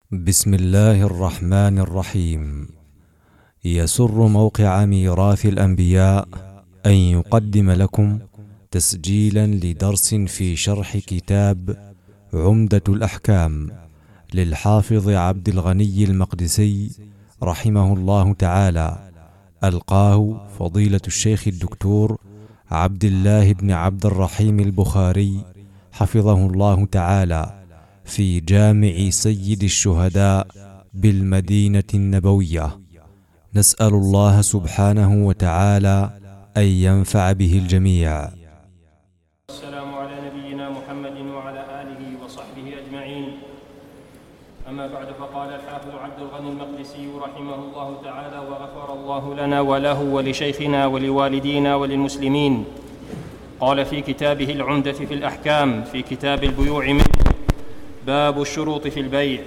بسم الله الرحمن الرحيم. يسر موقع ميراث الأنبياء أن يقدم لكم تسجيلا لدرس في شرح كتاب عمدة الأحكام للحافظ عبد الغني المقدسي رحمه الله تعالى، ألقاه فضيلة الشيخ الدكتور عبد الله بن عبد الرحيم البخاري حفظه الله تعالى في جامع سيد الشهداء بالمدينة النبوية. نسأل الله سبحانه وتعالى أن ينفع به الجميع. السلام على نبينا محمد وعلى آله وصحبه أجمعين. أما بعد، فقال الحافظ عبد الغني المقدسي رحمه الله تعالى وغفر الله لنا وله ولشيخنا ولوالدينا وللمسلمين. قال في كتابه العمدة في الأحكام في كتاب البيوع منه: باب الشروط في البيع.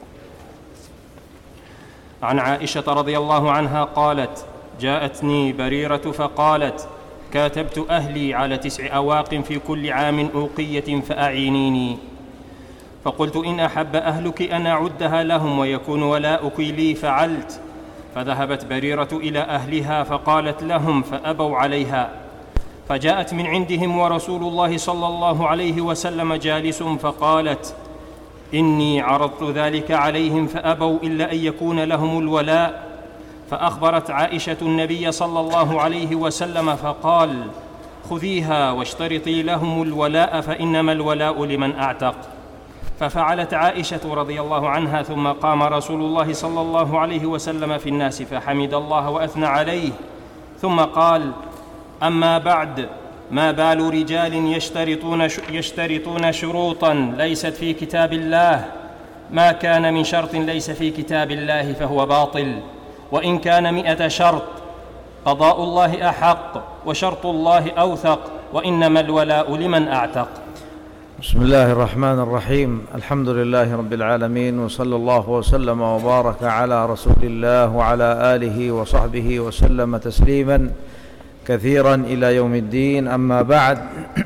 عن عائشة رضي الله عنها قالت: جاءتني بريرة فقالت: كاتبت أهلي على 9 أواق في كل عام أوقية فأعينيني. فقلت: إن أحب أهلك أن أعدها لهم ويكون ولاؤك لي فعلت. فذهبت بريرة إلى أهلها فقالت لهم فأبوا عليها، فجاءت من عندهم ورسول الله صلى الله عليه وسلم جالس، فقالت: إني عرضت ذلك عليهم فأبوا إلا أن يكون لهم الولاء. فأخبرت عائشة النبي صلى الله عليه وسلم فقال: خذيها واشترطي لهم الولاء فإنما الولاء لمن أعتق. ففعلت عائشة رضي الله عنها، ثم قام رسول الله صلى الله عليه وسلم في الناس فحمد الله وأثنى عليه، ثم قال: أما بعد، ما بال رجال يشترطون شروطا ليست في كتاب الله؟ ما كان من شرط ليس في كتاب الله فهو باطل، وإن كان 100 شرط. قضاء الله أحق وشرط الله أوثق، وإنما الولاء لمن أعتق. بسم الله الرحمن الرحيم. الحمد لله رب العالمين، وصلى الله وسلم وبارك على رسول الله وعلى آله وصحبه وسلم تسليما كثيرا إلى يوم الدين. أما بعد،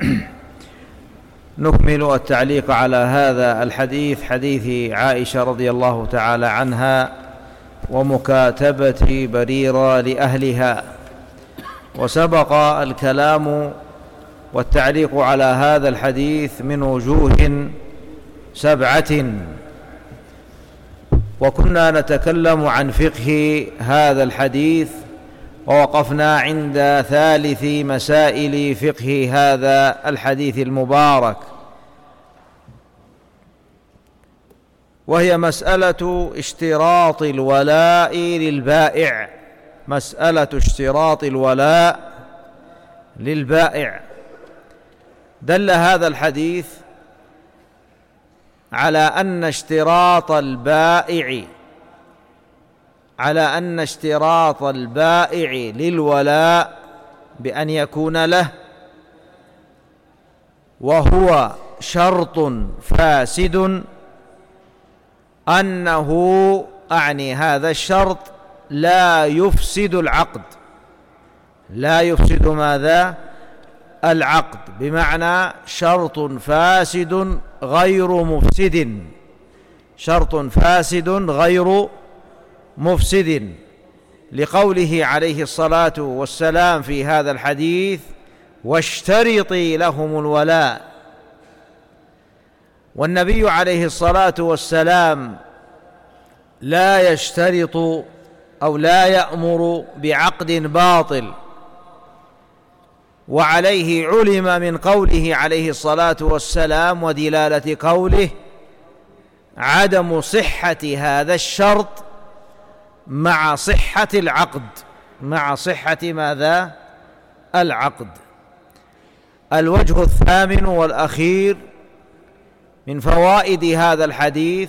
نكمل التعليق على هذا الحديث، حديث عائشة رضي الله تعالى عنها ومكاتبة بريرة لأهلها. وسبق الكلام والتعليق على هذا الحديث من وجوه 7، وكنا نتكلم عن فقه هذا الحديث، ووقفنا عند 3 مسائل فقه هذا الحديث المبارك، وهي مسألة اشتراط الولاء للبائع. مسألة اشتراط الولاء للبائع. دل هذا الحديث على أن اشتراط البائع للولاء بأن يكون له وهو شرط فاسد، أنه هذا الشرط لا يفسد العقد. لا يفسد ماذا؟ العقد، بمعنى شرط فاسد غير مفسد. شرط فاسد غير مفسد، لقوله عليه الصلاة والسلام في هذا الحديث: واشترطي لهم الولاء. والنبي عليه الصلاة والسلام لا يشترط أو لا يأمر بعقد باطل، وعليه علم من قوله عليه الصلاة والسلام ودلالة قوله عدم صحة هذا الشرط مع صحة العقد، مع صحة ماذا؟ العقد. الوجه 8 والأخير من فوائد هذا الحديث: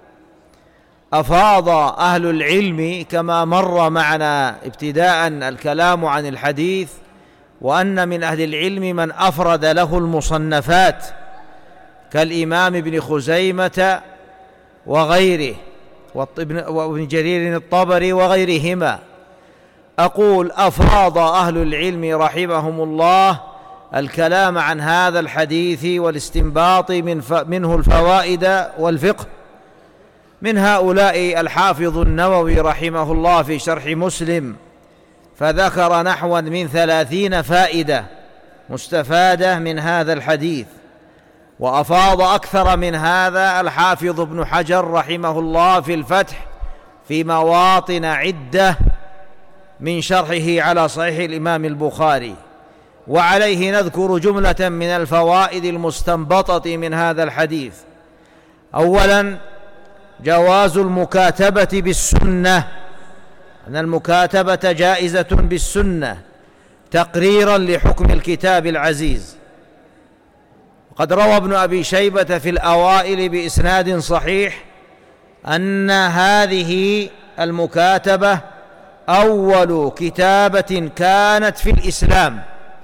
أفاض أهل العلم كما مر معنا ابتداء الكلام عن الحديث، وأن من أهل العلم من أفرد له المصنفات كالإمام ابن خزيمة وغيره وابن جرير الطبري وغيرهما. أقول أفاض أهل العلم رحمهم الله الكلام عن هذا الحديث والاستنباط منه الفوائد والفقه، من هؤلاء الحافظ النووي رحمه الله في شرح مسلم، فذكر نحوا من 30 فائدة مستفادة من هذا الحديث. وأفاض أكثر من هذا الحافظ ابن حجر رحمه الله في الفتح في مواطن عدة من شرحه على صحيح الإمام البخاري. وعليه نذكر جملة من الفوائد المستنبطة من هذا الحديث. أولا، جواز المكاتبة بالسنة، أن المكاتبة جائزة بالسنة تقريرا لحكم الكتاب العزيز. وقد روى ابن أبي شيبة في الأوائل بإسناد صحيح أن هذه المكاتبة أول كتابة كانت في الإسلام.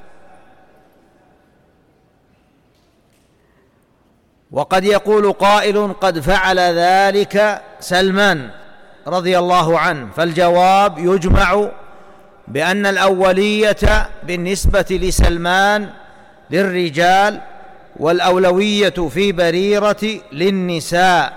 وقد يقول قائل قد فعل ذلك سلمان رضي الله عنه، فالجواب يجمع بأن الأولية بالنسبة لسلمان للرجال، والأولوية في بريرة للنساء.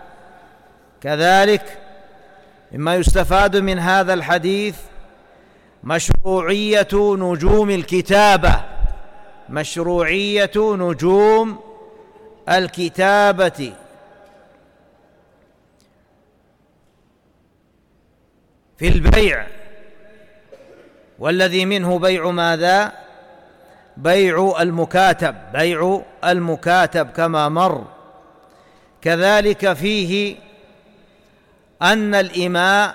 كذلك مما يستفاد من هذا الحديث مشروعية نجوم الكتابة، مشروعية نجوم الكتابة في البيع، والذي منه بيع ماذا؟ بيع المكاتب، بيع المكاتب كما مر. كذلك فيه أن الإماء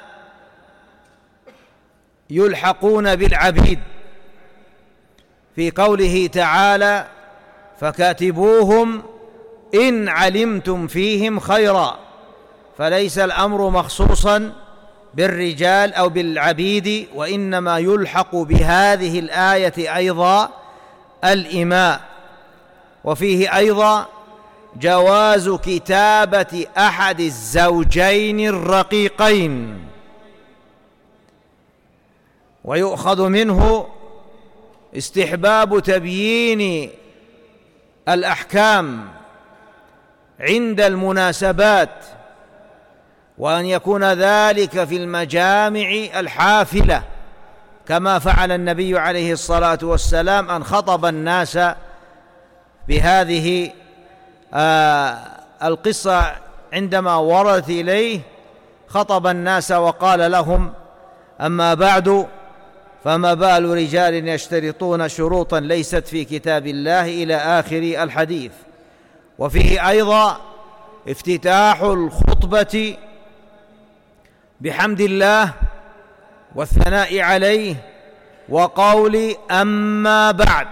يلحقون بالعبيد في قوله تعالى فكاتبوهم إن علمتم فيهم خيرا، فليس الأمر مخصوصا بالرجال أو بالعبيد، وإنما يلحق بهذه الآية أيضا الإماء. وفيه أيضا جواز كتابة أحد الزوجين الرقيقين، ويؤخذ منه استحباب تبيين الأحكام عند المناسبات، وأن يكون ذلك في المجامع الحافلة، كما فعل النبي عليه الصلاة والسلام أن خطب الناس بهذه القصة عندما وردت إليه، خطب الناس وقال لهم أما بعد فما بال رجال يشترطون شروطا ليست في كتاب الله إلى آخر الحديث. وفيه أيضا افتتاح الخطبة بحمد الله والثناء عليه وقول أما بعد.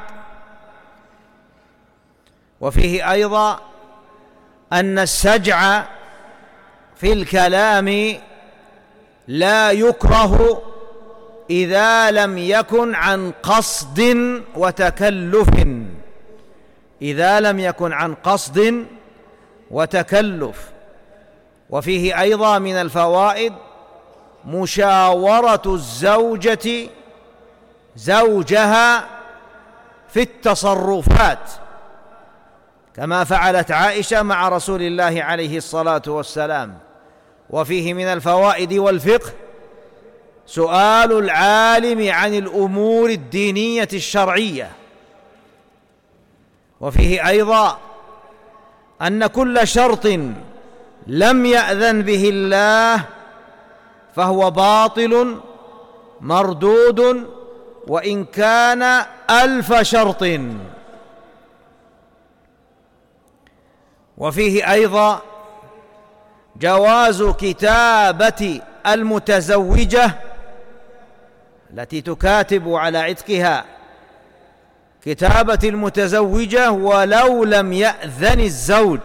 وفيه أيضا أن السجع في الكلام لا يكره إذا لم يكن عن قصد وتكلف، إذا لم يكن عن قصد وتكلف. وفيه أيضا من الفوائد مشاورة الزوجة زوجها في التصرفات، كما فعلت عائشة مع رسول الله عليه الصلاة والسلام. وفيه من الفوائد والفقه سؤال العالم عن الأمور الدينية الشرعية. وفيه أيضا أن كل شرط لم يأذن به الله فهو باطل مردود وإن كان 1000 شرط. وفيه أيضا جواز كتابة المتزوجة التي تكاتب على عتقها، كتابة المتزوجة ولو لم يأذن الزوج،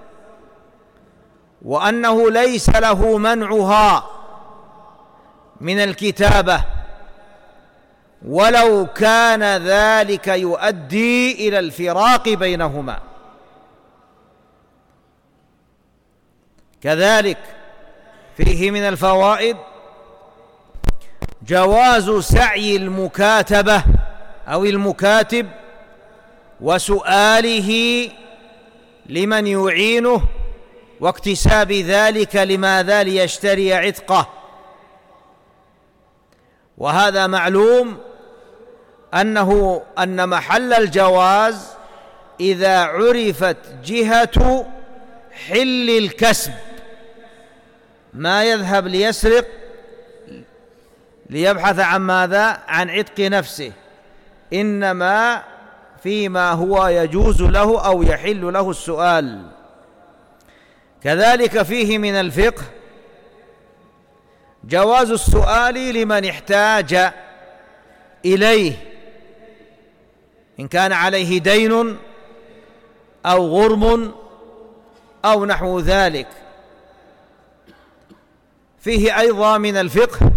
وأنه ليس له منعها من الكتابة ولو كان ذلك يؤدي إلى الفراق بينهما. كذلك فيه من الفوائد جواز سعي المكاتبة أو المكاتب وسؤاله لمن يعينه واكتساب ذلك لماذا؟ ليشتري عتقه. وهذا معلوم أن محل الجواز إذا عرفت جهة حل الكسب، ما يذهب ليسرق ليبحث عن ماذا؟ عن عتق نفسه، إنما فيما هو يجوز له أو يحل له السؤال. كذلك فيه من الفقه جواز السؤال لمن احتاج إليه، إن كان عليه دين أو غرم أو نحو ذلك. فيه أيضا من الفقه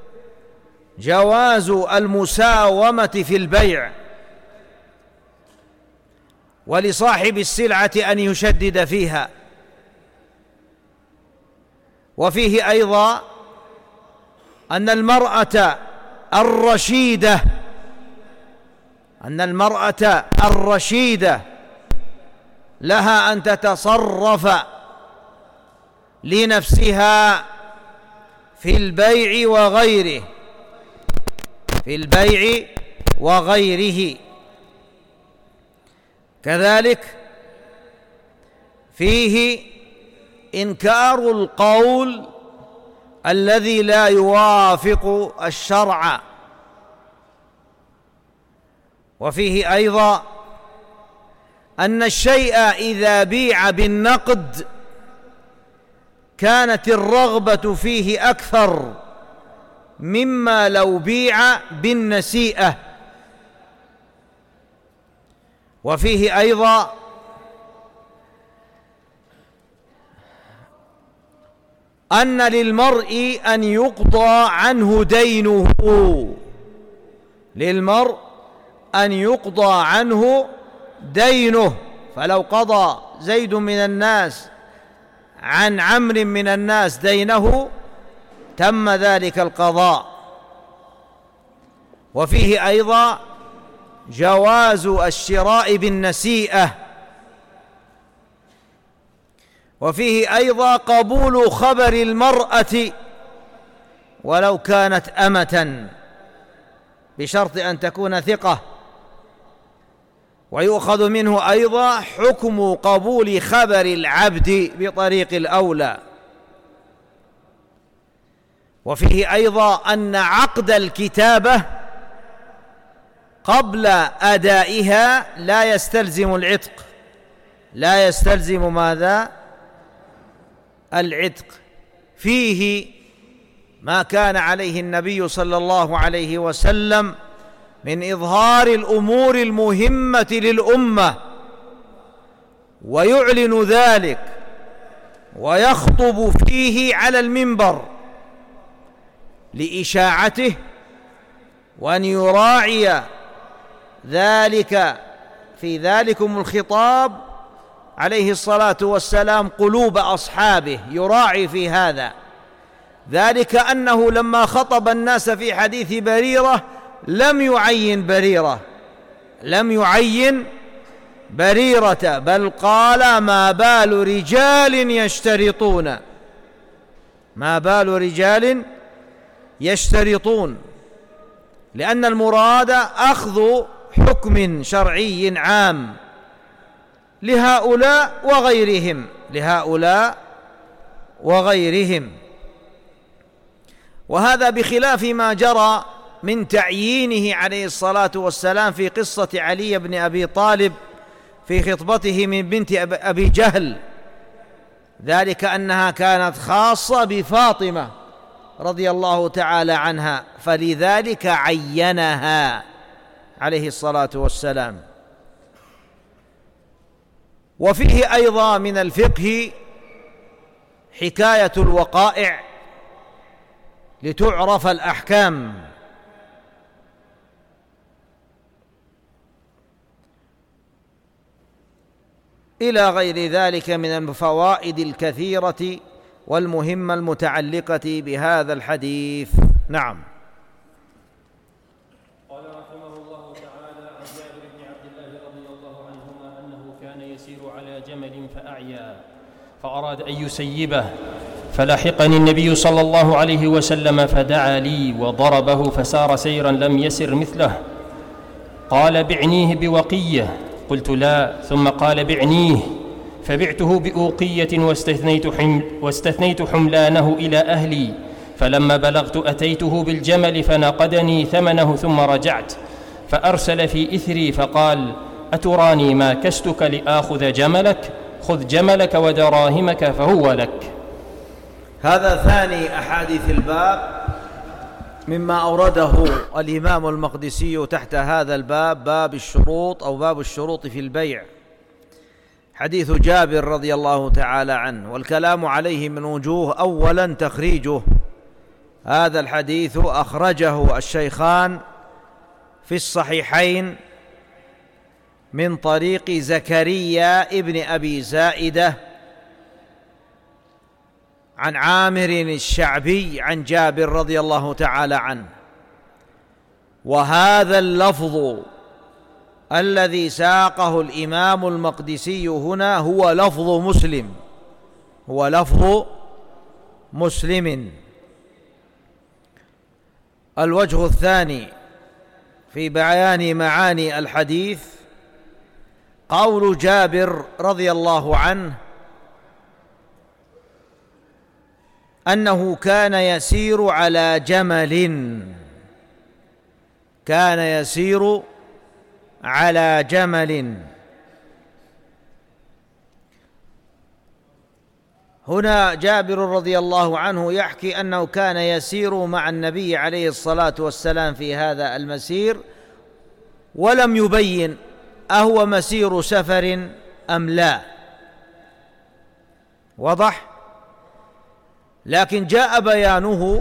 جواز المساومة في البيع، ولصاحب السلعة أن يشدد فيها. وفيه أيضا أن المرأة الرشيدة لها أن تتصرف لنفسها في البيع وغيره. كذلك فيه إنكار القول الذي لا يوافق الشرع. وفيه أيضا أن الشيء إذا بيع بالنقد كانت الرغبة فيه أكثر مما لو بيع بالنسيئة. وفيه أيضا أن للمرء أن يقضى عنه دينه، فلو قضى زيد من الناس عن عمرو من الناس دينه تم ذلك القضاء. وفيه أيضا جواز الشراء بالنسيئة. وفيه أيضا قبول خبر المرأة ولو كانت أمة بشرط أن تكون ثقة. ويؤخذ منه أيضا حكم قبول خبر العبد بطريق الأولى. وفيه أيضا أن عقد الكتابة قبل أدائها لا يستلزم العتق، لا يستلزم ماذا؟ العتق. فيه ما كان عليه النبي صلى الله عليه وسلم من إظهار الأمور المهمة للأمة، ويعلن ذلك ويخطب فيه على المنبر لإشاعته، وأن يراعي ذلك في ذلكم الخطاب عليه الصلاة والسلام قلوب أصحابه، يراعي في هذا. ذلك أنه لما خطب الناس في حديث بريرة لم يعين بريرة، بل قال ما بال رجال يشترطون، لأن المراد أخذ حكم شرعي عام لهؤلاء وغيرهم. وهذا بخلاف ما جرى من تعيينه عليه الصلاة والسلام في قصة علي بن أبي طالب في خطبته من بنت أبي جهل، ذلك أنها كانت خاصة بفاطمة رضي الله تعالى عنها، فلذلك عينها عليه الصلاة والسلام. وفيه أيضا من الفقه حكاية الوقائع لتعرف الأحكام. إلى غير ذلك من الفوائد الكثيرة والمهمة المتعلقة بهذا الحديث. نعم. قال رحمه الله تعالى عن جابر بن عبد الله رضي الله عنهما أنه كان يسير على جمل فأعيا، فأراد أن يسيبه، فلحقني النبي صلى الله عليه وسلم فدعا لي وضربه فسار سيرا لم يسر مثله. قال: بعنيه بوقية. قلت: لا. ثم قال: بعنيه. فبعته بأوقية واستثنيت حملانه إلى أهلي. فلما بلغت أتيته بالجمل فنقدني ثمنه ثم رجعت، فأرسل في إثري فقال: أتراني ما كستك لآخذ جملك؟ خذ جملك ودراهمك فهو لك. هذا ثاني أحاديث الباب مما أورده الإمام المقدسي تحت هذا الباب، باب الشروط أو باب الشروط في البيع، حديث جابر رضي الله تعالى عنه، والكلام عليه من وجوه. أولا تخريجه، هذا الحديث أخرجه الشيخان في الصحيحين من طريق زكريا ابن أبي زائدة عن عامر الشعبي عن جابر رضي الله تعالى عنه. وهذا اللفظ الذي ساقه الإمام المقدسي هنا هو لفظ مسلم، هو لفظ مسلم. الوجه الثاني في بيان معاني الحديث قول جابر رضي الله عنه أنه كان يسير على جمل، كان يسير على جمل. هنا جابر رضي الله عنه يحكي أنه كان يسير مع النبي عليه الصلاة والسلام في هذا المسير، ولم يبين أهو مسير سفر أم لا، وضح؟ لكن جاء بيانه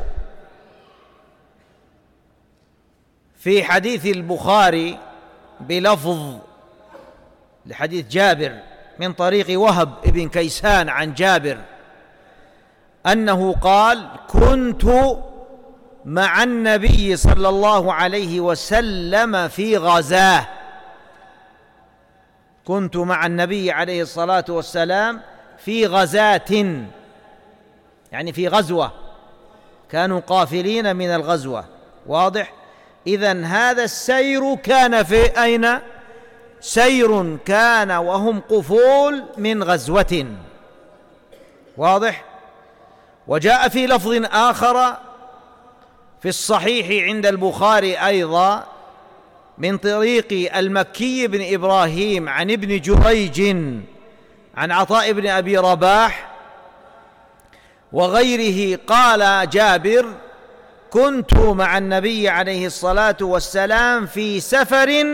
في حديث البخاري بلفظ لحديث جابر من طريق وهب بن كيسان عن جابر أنه قال: كنت مع النبي صلى الله عليه وسلم في غزاه، كنت مع النبي عليه الصلاة والسلام في غزاة، يعني في غزوة، كانوا قافلين من الغزوة، واضح؟ إذن هذا السير كان في أين؟ سير كان وهم قفول من غزوة، واضح؟ وجاء في لفظ آخر في الصحيح عند البخاري أيضا من طريق المكي بن إبراهيم عن ابن جريج عن عطاء بن أبي رباح وغيره، قال جابر: كنت مع النبي عليه الصلاة والسلام في سفر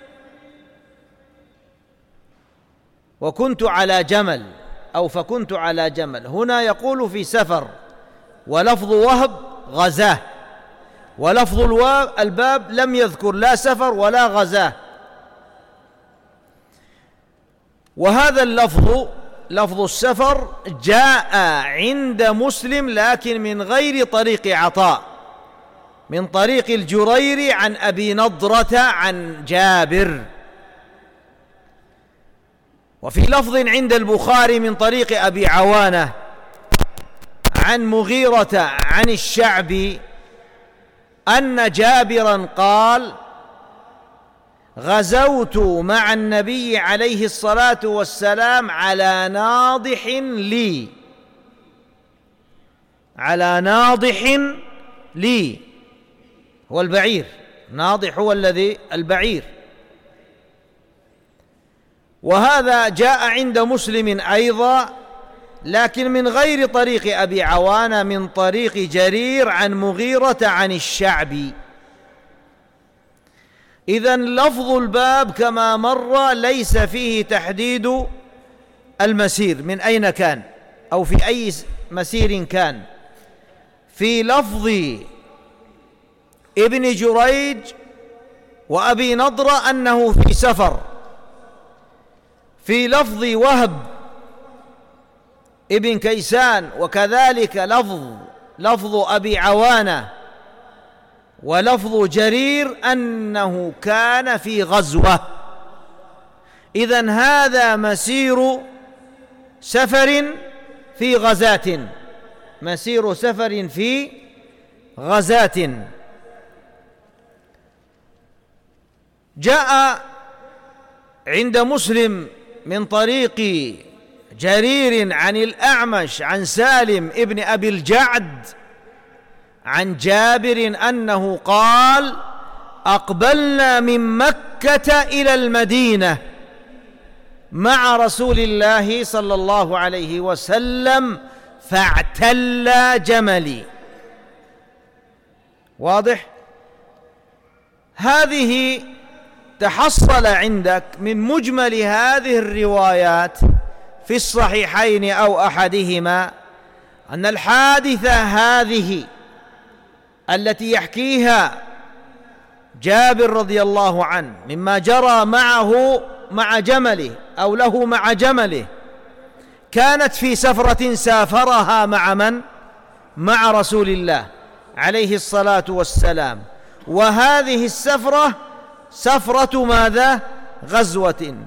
وكنت على جمل، أو فكنت على جمل. هنا يقول في سفر، ولفظ وهب غزاه، ولفظ الباب لم يذكر لا سفر ولا غزاه. وهذا اللفظ لفظ السفر جاء عند مسلم لكن من غير طريق عطاء، من طريق الجريري عن أبي نضرة عن جابر. وفي لفظ عند البخاري من طريق أبي عوانة عن مغيرة عن الشعبي أن جابرا قال: غزوت مع النبي عليه الصلاة والسلام على ناضح لي، على ناضح لي، هو البعير، ناضح هو الذي البعير. وهذا جاء عند مسلم أيضا لكن من غير طريق أبي عوانة، من طريق جرير عن مغيرة عن الشعبي. إذن لفظ الباب كما مر ليس فيه تحديد المسير من أين كان أو في أي مسير كان. في لفظ ابن جريج وأبي نضرة أنه في سفر، في لفظ وهب ابن كيسان وكذلك لفظ أبي عوانة ولفظ جرير أنه كان في غزوة. إذن هذا مسير سفر في غزاة، مسير سفر في غزاة. جاء عند مسلم من طريق جرير عن الأعمش عن سالم ابن أبي الجعد عن جابر أنه قال: أقبلنا من مكة إلى المدينة مع رسول الله صلى الله عليه وسلم فاعتل جملي. واضح؟ هذه تحصل عندك من مجمل هذه الروايات في الصحيحين أو أحدهما أن الحادثة هذه التي يحكيها جابر رضي الله عنه مما جرى معه مع جمله أو له مع جمله كانت في سفرة سافرها مع من؟ مع رسول الله عليه الصلاة والسلام. وهذه السفرة سفرة ماذا؟ غزوة.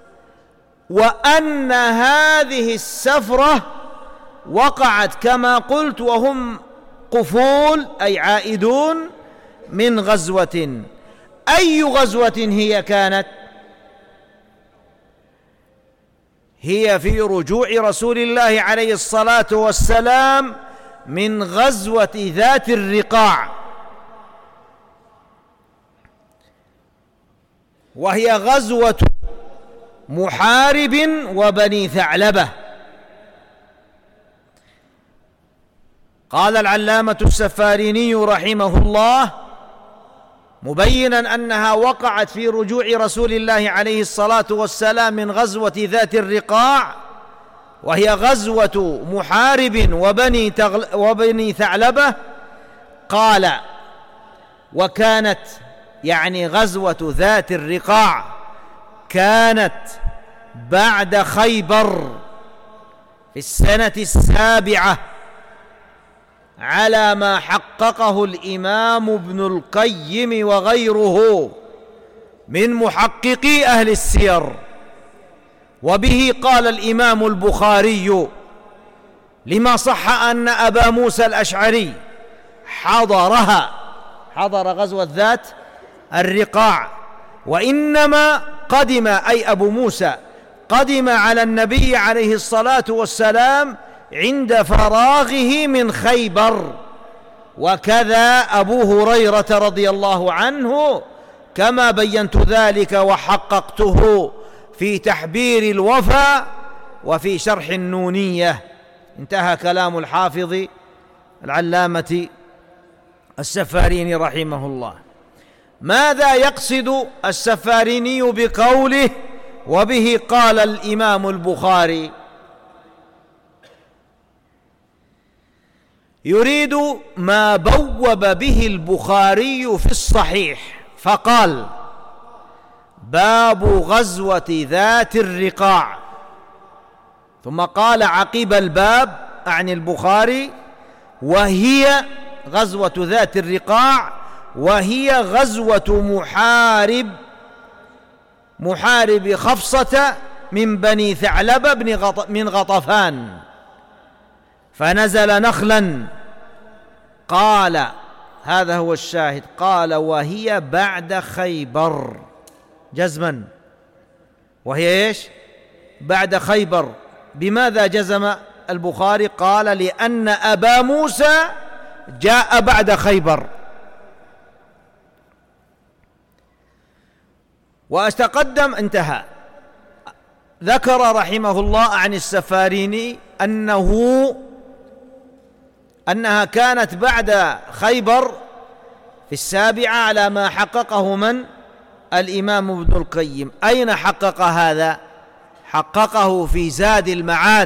وأن هذه السفرة وقعت كما قلت وهم قفول أي عائدون من غزوة. أي غزوة هي كانت؟ هي في رجوع رسول الله عليه الصلاة والسلام من غزوة ذات الرقاع، وهي غزوة محارب وبني ثعلبة. قال العلامة السفاريني رحمه الله مبينا أنها وقعت في رجوع رسول الله عليه الصلاة والسلام من غزوة ذات الرقاع، وهي غزوة محارب وبني ثعلبة. قال: وكانت يعني غزوة ذات الرقاع كانت بعد خيبر في السنة 7 على ما حققه الإمام ابن القيم وغيره من محققي أهل السير. وبه قال الإمام البخاري لما صح أن أبا موسى الأشعري حضر غزوة ذات الرقاع، وإنما قدم أي أبو موسى قدم على النبي عليه الصلاة والسلام عند فراغه من خيبر، وكذا أبو هريرة رضي الله عنه كما بينت ذلك وحققته في تحبير الوفا وفي شرح النونية. انتهى كلام الحافظ العلامة السفاريني رحمه الله. ماذا يقصد السفاريني بقوله وبه قال الإمام البخاري؟ يريد ما بوب به البخاري في الصحيح فقال: باب غزوة ذات الرقاع، ثم قال عقب الباب عن البخاري: وهي غزوة ذات الرقاع وهي غزوة محارب خفصة من بني ثعلبة من غطفان، فنزل نخلا. قال هذا هو الشاهد، قال: وهي بعد خيبر جزما، وهي ايش؟ بعد خيبر. بماذا جزم البخاري؟ قال: لأن أبا موسى جاء بعد خيبر. وأتقدم انتهى. ذكر رحمه الله عن السفاريني أنها كانت بعد خيبر في 7 على ما حققه من؟ الإمام ابن القيم. أين حقق هذا؟ حققه في زاد المعاد،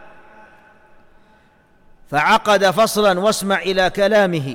فعقد فصلا واسمع إلى كلامه.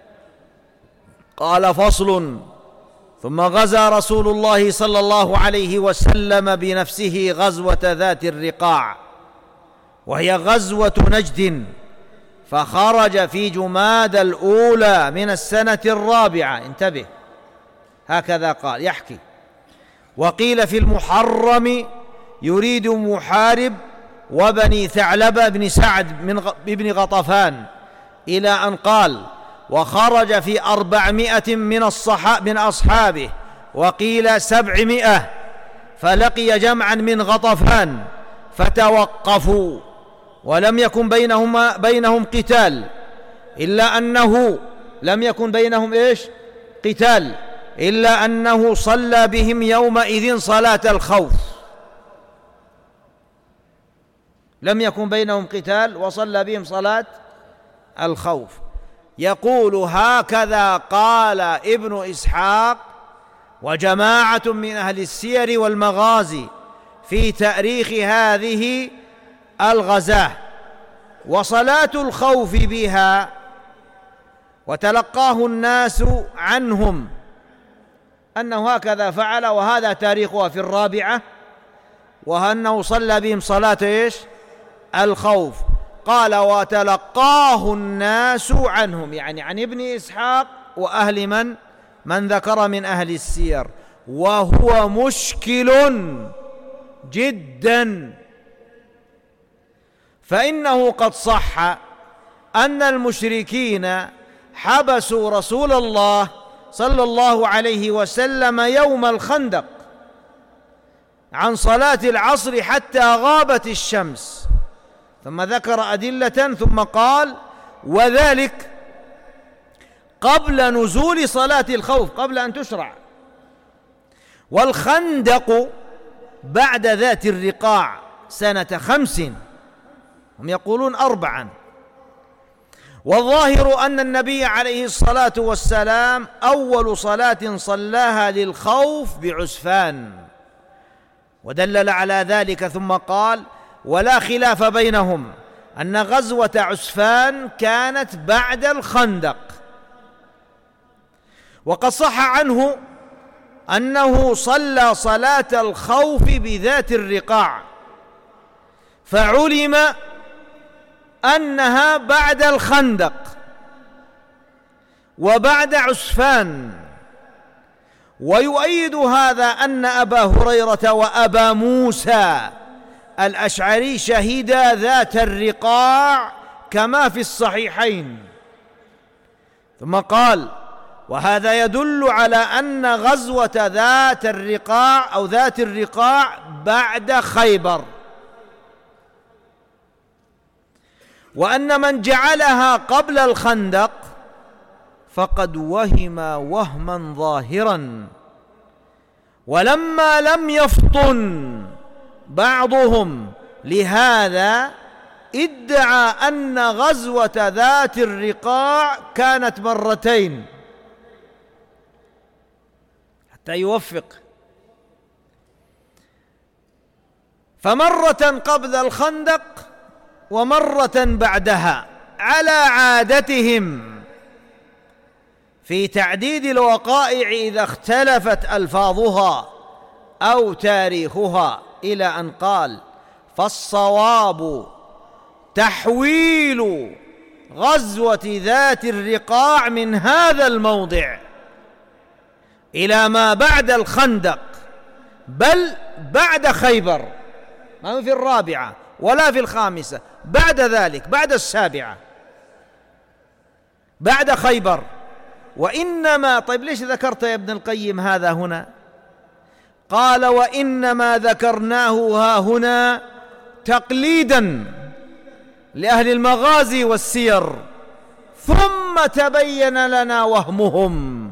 قال: فصل: ثم غزا رسول الله صلى الله عليه وسلم بنفسه غزوة ذات الرقاع، وهي غزوة نجد، فخرج في جمادى الأولى من السنة 4. انتبه، هكذا قال يحكي. وقيل في المحرم يريد محارب وبني ثعلبة بن سعد بن غطفان، إلى أن قال: وخرج في 400 من أصحابه، وقيل 700، فلقي جمعا من غطفان فتوقفوا، ولم يكن بينهم قتال، إلا أنه لم يكن بينهم قتال، إلا أنه صلى بهم يومئذ صلاة الخوف. لم يكن بينهم قتال وصلى بهم صلاة الخوف. يقول: هكذا قال ابن إسحاق وجماعة من أهل السير والمغازي في تاريخ هذه الغزاة. وصلاة الخوف بها وتلقاه الناس عنهم أنه هكذا فعل، وهذا تاريخها في 4، وأنه صلى بهم صلاة الخوف. قال: وتلقاه الناس عنهم، يعني عن ابن إسحاق وأهل من ذكر من أهل السير، وهو مشكل جدا، فإنه قد صح أن المشركين حبسوا رسول الله صلى الله عليه وسلم يوم الخندق عن صلاة العصر حتى غابت الشمس، ثم ذكر أدلة ثم قال: وذلك قبل نزول صلاة الخوف، قبل أن تشرع. والخندق بعد ذات الرقاع سنة 5، هم يقولون 4. والظاهر أن النبي عليه الصلاة والسلام أول صلاة صلاها للخوف بعسفان، ودلل على ذلك ثم قال: ولا خلاف بينهم أن غزوة عسفان كانت بعد الخندق. وقد صح عنه أنه صلى صلاة الخوف بذات الرقاع، فعلم أنها بعد الخندق وبعد عسفان. ويؤيد هذا أن أبا هريرة وأبا موسى الأشعري شهدا ذات الرقاع كما في الصحيحين. ثم قال: وهذا يدل على أن غزوة ذات الرقاع أو ذات الرقاع بعد خيبر، وأن من جعلها قبل الخندق فقد وهم وهما ظاهرا. ولما لم يفطن بعضهم لهذا ادعى أن غزوة ذات الرقاع كانت مرتين حتى يوفق، فمرة قبل الخندق ومرة بعدها، على عادتهم في تعديد الوقائع إذا اختلفت ألفاظها أو تاريخها، إلى أن قال: فالصواب تحويل غزوة ذات الرقاع من هذا الموضع إلى ما بعد الخندق، بل بعد خيبر، ما هو في 4 ولا في 5، بعد ذلك، بعد 7، بعد خيبر. وإنما، طيب ليش ذكرت يا ابن القيم هذا هنا؟ قال: وإنما ذكرناه ها هنا تقليدا لأهل المغازي والسير، ثم تبين لنا وهمهم،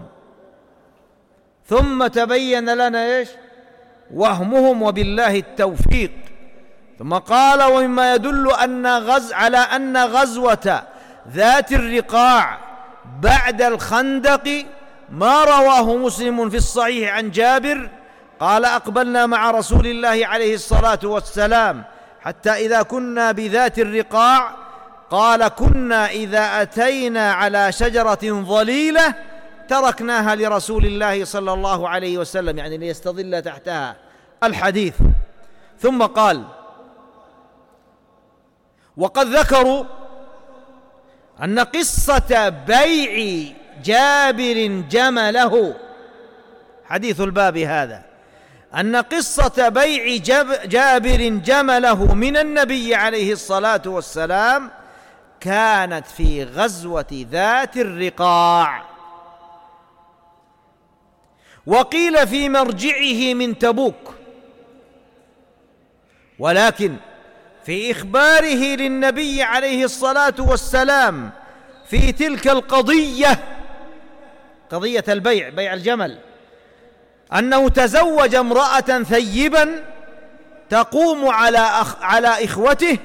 ثم تبين لنا وهمهم، وبالله التوفيق. ثم قال: ومما يدل على أن غزوة ذات الرقاع بعد الخندق ما رواه مسلم في الصحيح عن جابر قال: أقبلنا مع رسول الله عليه الصلاة والسلام حتى إذا كنا بذات الرقاع، قال: كنا إذا أتينا على شجرة ظليلة تركناها لرسول الله صلى الله عليه وسلم، يعني ليستظل تحتها. الحديث. ثم قال: وقد ذكروا أن قصة بيع جابر جمله، حديث الباب هذا، أن قصة بيع جابر جمله من النبي عليه الصلاة والسلام كانت في غزوة ذات الرقاع، وقيل في مرجعه من تبوك، ولكن في إخباره للنبي عليه الصلاة والسلام في تلك القضية، قضية البيع، بيع الجمل، أنه تزوج امرأة ثيبا تقوم على إخوته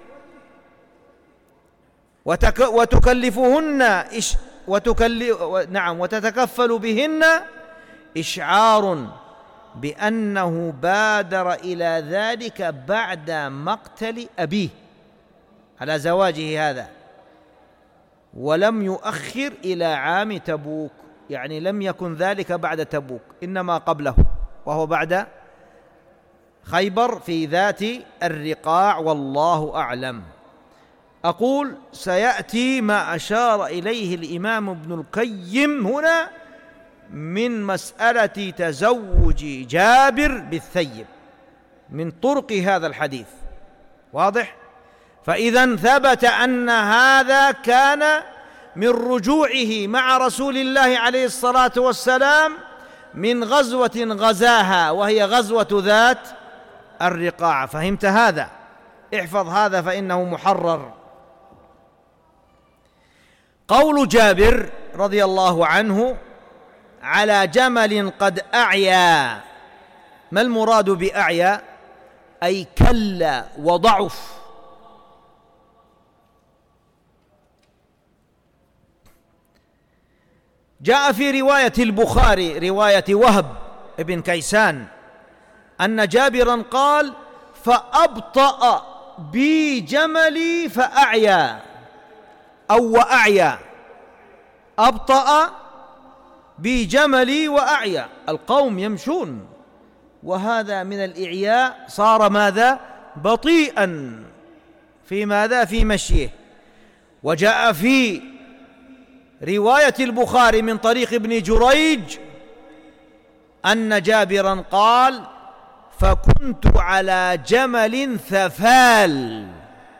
وتتكفل بهن، إشعار بأنه بادر إلى ذلك بعد مقتل أبيه على زواجه هذا، ولم يؤخر إلى عام تبوك، يعني لم يكن ذلك بعد تبوك، إنما قبله، وهو بعد خيبر في ذات الرقاع، والله أعلم. أقول سيأتي ما أشار إليه الإمام ابن القيم هنا من مسألة تزوج جابر بالثيب من طرق هذا الحديث، واضح؟ فإذا ثبت أن هذا كان من رجوعه مع رسول الله عليه الصلاة والسلام من غزوة غزاها، وهي غزوة ذات الرقاع. فهمت هذا؟ احفظ هذا فإنه محرر. قول جابر رضي الله عنه على جمل قد أعيا، ما المراد بأعيا؟ أي كل وضعف. جاء في رواية البخاري رواية وهب بن كيسان أن جابرا قال: فأبطأ بي جملي فأعيا، أو وأعيا، أبطأ بي جملي وأعيا، القوم يمشون، وهذا من الإعياء صار ماذا؟ بطيئا في ماذا؟ في مشيه. وجاء في رواية البخاري من طريق ابن جريج أن جابرا قال: فكنت على جمل ثفال،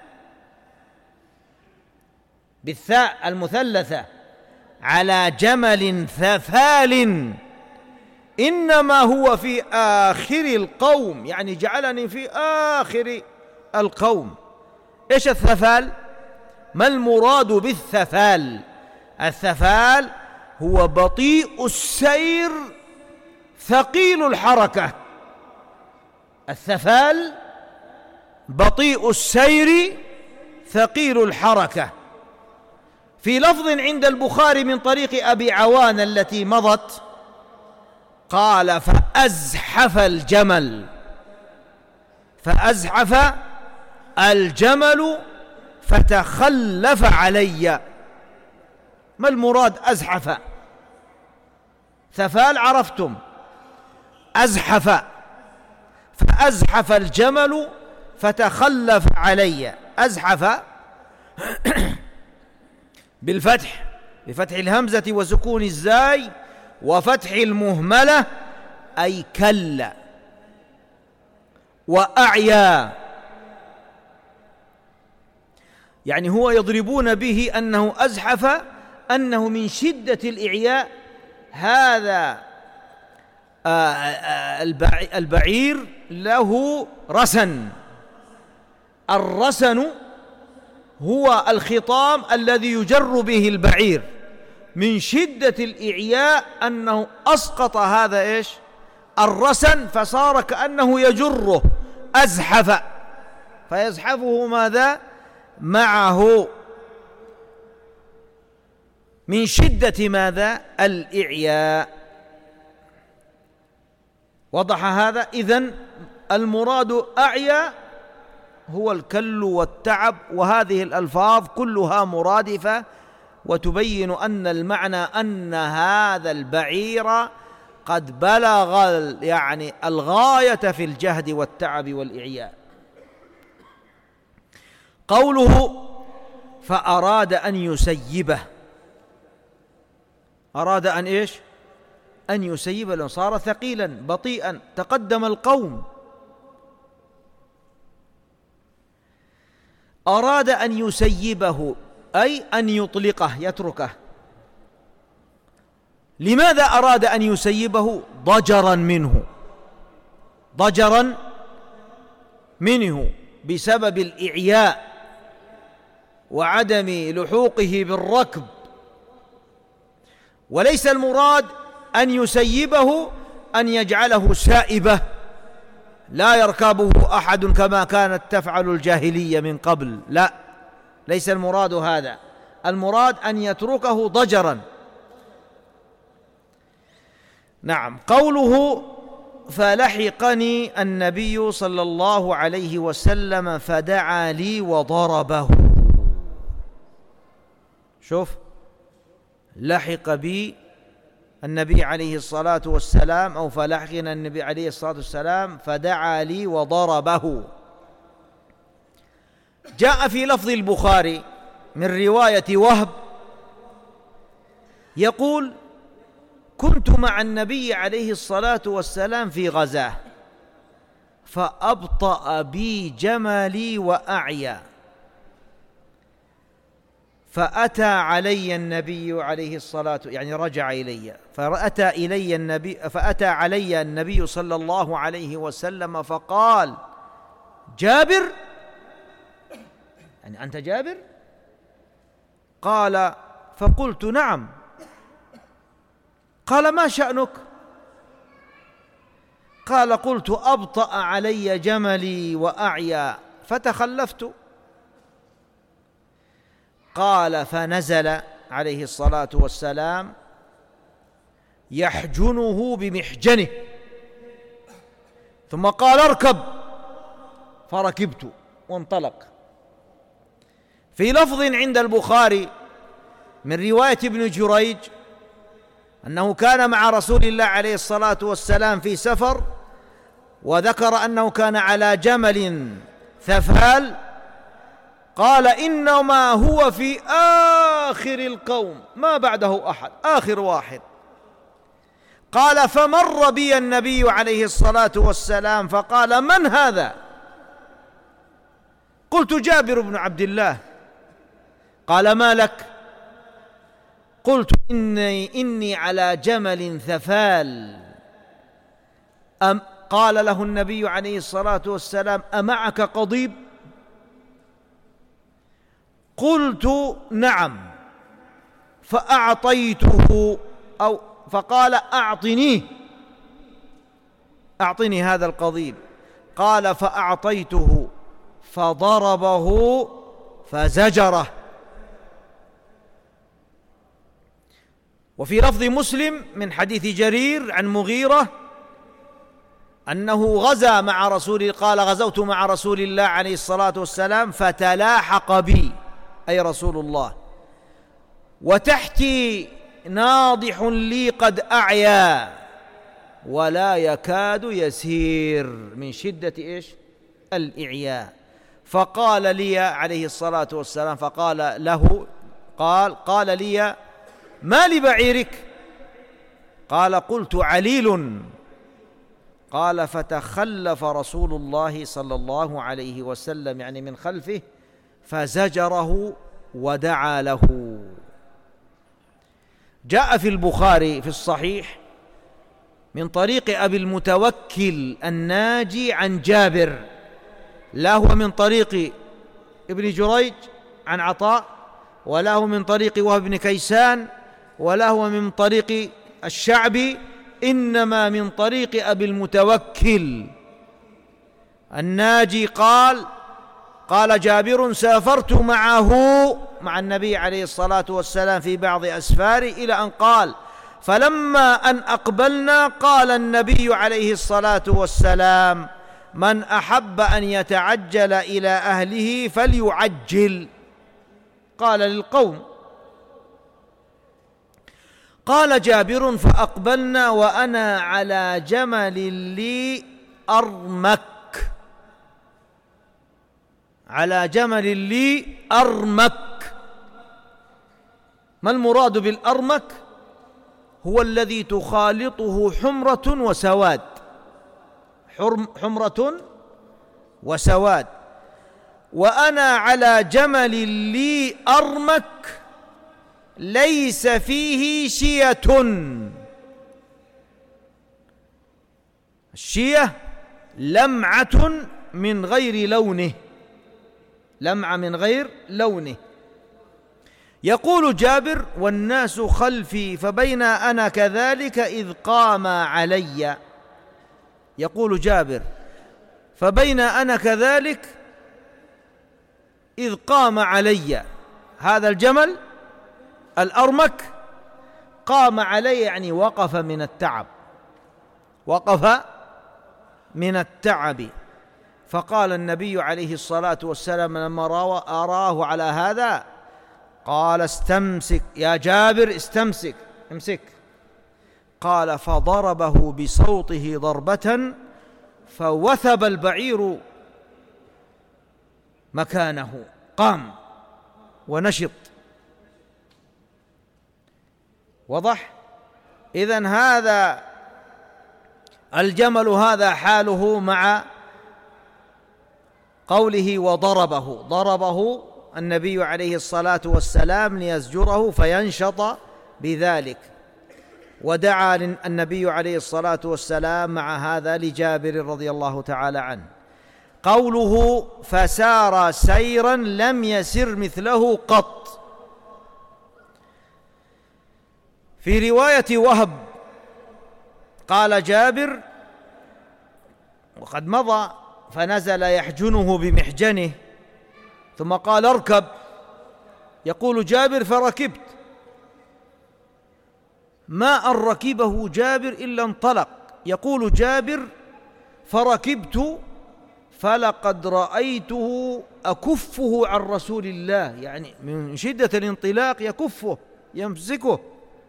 بالثاء المثلثة، على جمل ثفال، إنما هو في آخر القوم، يعني جعلني في آخر القوم. إيش الثفال؟ ما المراد بالثفال؟ الثفال هو بطيء السير ثقيل الحركة. الثفال بطيء السير ثقيل الحركة. في لفظ عند البخاري من طريق أبي عوان التي مضت قال: فأزحف الجمل، فأزحف الجمل فتخلف علي. ما المراد أزحف؟ ثفال عرفتم، أزحف، فأزحف الجمل فتخلف علي. أزحف بالفتح، بفتح الهمزة وسكون الزاي وفتح المهملة، أي كل. وأعيا يعني هو يضربون به أنه أزحف، أنه من شدة الإعياء. هذا البعير له رسن، الرسن هو الخطام الذي يجر به البعير، من شدة الإعياء أنه أسقط هذا إيش؟ الرسن، فصار كأنه يجره، أزحف، فيزحفه ماذا؟ معه، من شدة ماذا؟ الإعياء. وضح هذا؟ إذن المراد أعيا هو الكل والتعب، وهذه الألفاظ كلها مرادفة وتبين أن المعنى أن هذا البعير قد بلغ يعني الغاية في الجهد والتعب والإعياء. قوله فأراد أن يسيبه، أراد أن إيش؟ أن يسيب لأنه صار ثقيلا بطيئا، تقدم القوم. أراد أن يسيبه أي أن يطلقه يتركه. لماذا أراد أن يسيبه؟ ضجرا منه بسبب الإعياء وعدم لحوقه بالركب، وليس المراد أن يسيبه أن يجعله سائبة لا يركبه أحد كما كانت تفعل الجاهلية من قبل، لا، ليس المراد هذا، المراد أن يتركه ضجرا. نعم. قوله فلحقني النبي صلى الله عليه وسلم فدعا لي وضربه. شوف، لحق بي النبي عليه الصلاة والسلام، أو فلحقنا النبي عليه الصلاة والسلام فدعا لي وضربه. جاء في لفظ البخاري من رواية وهب يقول: كنت مع النبي عليه الصلاة والسلام في غزاة فأبطأ بي جملي وأعيا، فأتى علي النبي عليه الصلاة، يعني رجع إلي، فأتى علي النبي صلى الله عليه وسلم فقال: جابر، يعني أنت جابر؟ قال: فقلت: نعم. قال: ما شأنك؟ قال: قلت: أبطأ علي جملي وأعيا فتخلفت. قال: فنزل عليه الصلاة والسلام يحجنه بمحجنه، ثم قال: اركب، فركبت وانطلق. في لفظ عند البخاري من رواية ابن جريج أنه كان مع رسول الله عليه الصلاة والسلام في سفر، وذكر أنه كان على جمل ثفال، قال: إنما هو في آخر القوم، ما بعده أحد، آخر واحد. قال: فمر بي النبي عليه الصلاة والسلام فقال: من هذا؟ قلت: جابر بن عبد الله. قال: ما لك؟ قلت: إني على جمل ثفال. قال له النبي عليه الصلاة والسلام: أمعك قضيب؟ قلت: نعم. فأعطيته، أو فقال: أعطني هذا القضيب. قال: فأعطيته فضربه فزجره. وفي لفظ مسلم من حديث جرير عن مغيرة أنه غزا مع قال: غزوت مع رسول الله عليه الصلاة والسلام فتلاحق بي، أي رسول الله، وتحتي ناضح لي قد أعيا ولا يكاد يسير من شدة إيش؟ الإعياء. فقال لي عليه الصلاة والسلام، فقال له، قال لي: ما لبعيرك؟ قال: قلت: عليل. قال: فتخلف رسول الله صلى الله عليه وسلم، يعني من خلفه، فزجره ودعا له. جاء في البخاري في الصحيح من طريق أبي المتوكل الناجي عن جابر، لا هو من طريق ابن جريج عن عطاء، ولا هو من طريق وهب بن كيسان، ولا هو من طريق الشعبي، إنما من طريق أبي المتوكل الناجي. قال جابر: سافرت مع النبي عليه الصلاة والسلام في بعض أسفاره، إلى أن قال: فلما أن أقبلنا قال النبي عليه الصلاة والسلام: من أحب أن يتعجل إلى أهله فليعجل. قال للقوم. قال جابر: فأقبلنا وأنا على جمل لي أرمك. على جمل لي أرمك. ما المراد بالأرمك؟ هو الذي تخالطه حمرة وسواد، حمرة وسواد. وأنا على جمل لي أرمك ليس فيه شية. الشية لمعة من غير لونه، لمعة من غير لونه. يقول جابر: والناس خلفي فبين أنا كذلك إذ قام علي. يقول جابر: فبين أنا كذلك إذ قام علي هذا الجمل الأرمك، قام علي يعني وقف من التعب، وقف من التعب. فقال النبي عليه الصلاة والسلام لما أراه على هذا قال: استمسك يا جابر، استمسك، امسك. قال: فضربه بصوته ضربة فوثب البعير مكانه، قام ونشط. وضح؟ إذن هذا الجمل هذا حاله مع قوله وضربه، ضربه النبي عليه الصلاة والسلام ليزجره فينشط بذلك. ودعا النبي عليه الصلاة والسلام مع هذا لجابر رضي الله تعالى عنه. قوله فسار سيرا لم يسر مثله قط. في رواية وهب قال جابر وقد مضى: فنزل يحجنه بمحجنه ثم قال: اركب. يقول جابر: فركبت. ما أن ركبه جابر إلا انطلق. يقول جابر: فركبت فلقد رأيته أكفه عن رسول الله، يعني من شدة الانطلاق يكفه يمسكه،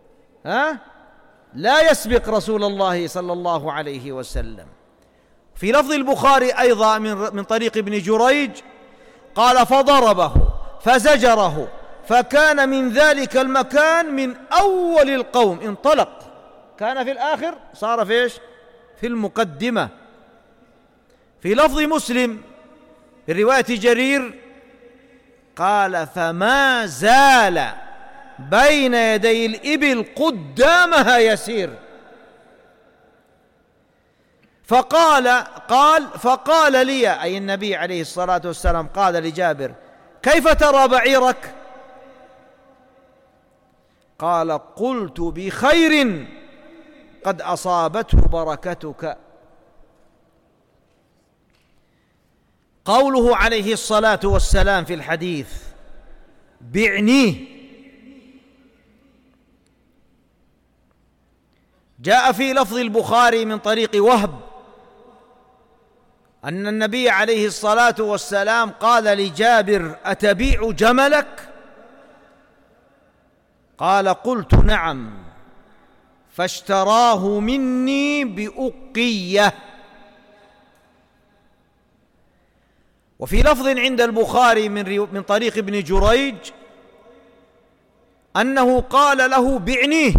لا يسبق رسول الله صلى الله عليه وسلم. في لفظ البخاري أيضا من طريق ابن جريج قال: فضربه فزجره فكان من ذلك المكان من أول القوم انطلق، كان في الآخر صار فيش في المقدمة. في لفظ مسلم في رواية جرير قال: فما زال بين يدي الإبل قدامها يسير. فقال لي، أي النبي عليه الصلاة والسلام قال لجابر: كيف ترى بعيرك؟ قال: قلت بخير قد أصابته بركتك. قوله عليه الصلاة والسلام في الحديث: بعنيه، جاء في لفظ البخاري من طريق وهب أن النبي عليه الصلاة والسلام قال لجابر: أتبيع جملك؟ قال: قلت نعم. فاشتراه مني بأقية. وفي لفظ عند البخاري من طريق ابن جريج أنه قال له: بعنيه.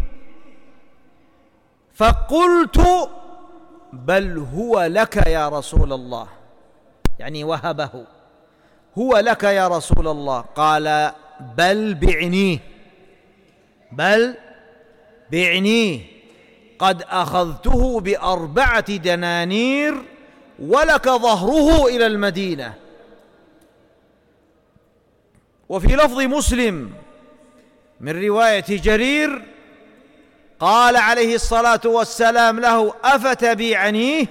فقلت: بل هو لك يا رسول الله، يعني وهبه، هو لك يا رسول الله. قال: بل بعنيه، بل بعنيه، قد أخذته ب4 دنانير ولك ظهره إلى المدينة. وفي لفظ مسلم من رواية جرير قال عليه الصلاة والسلام له: أفتبيعنيه؟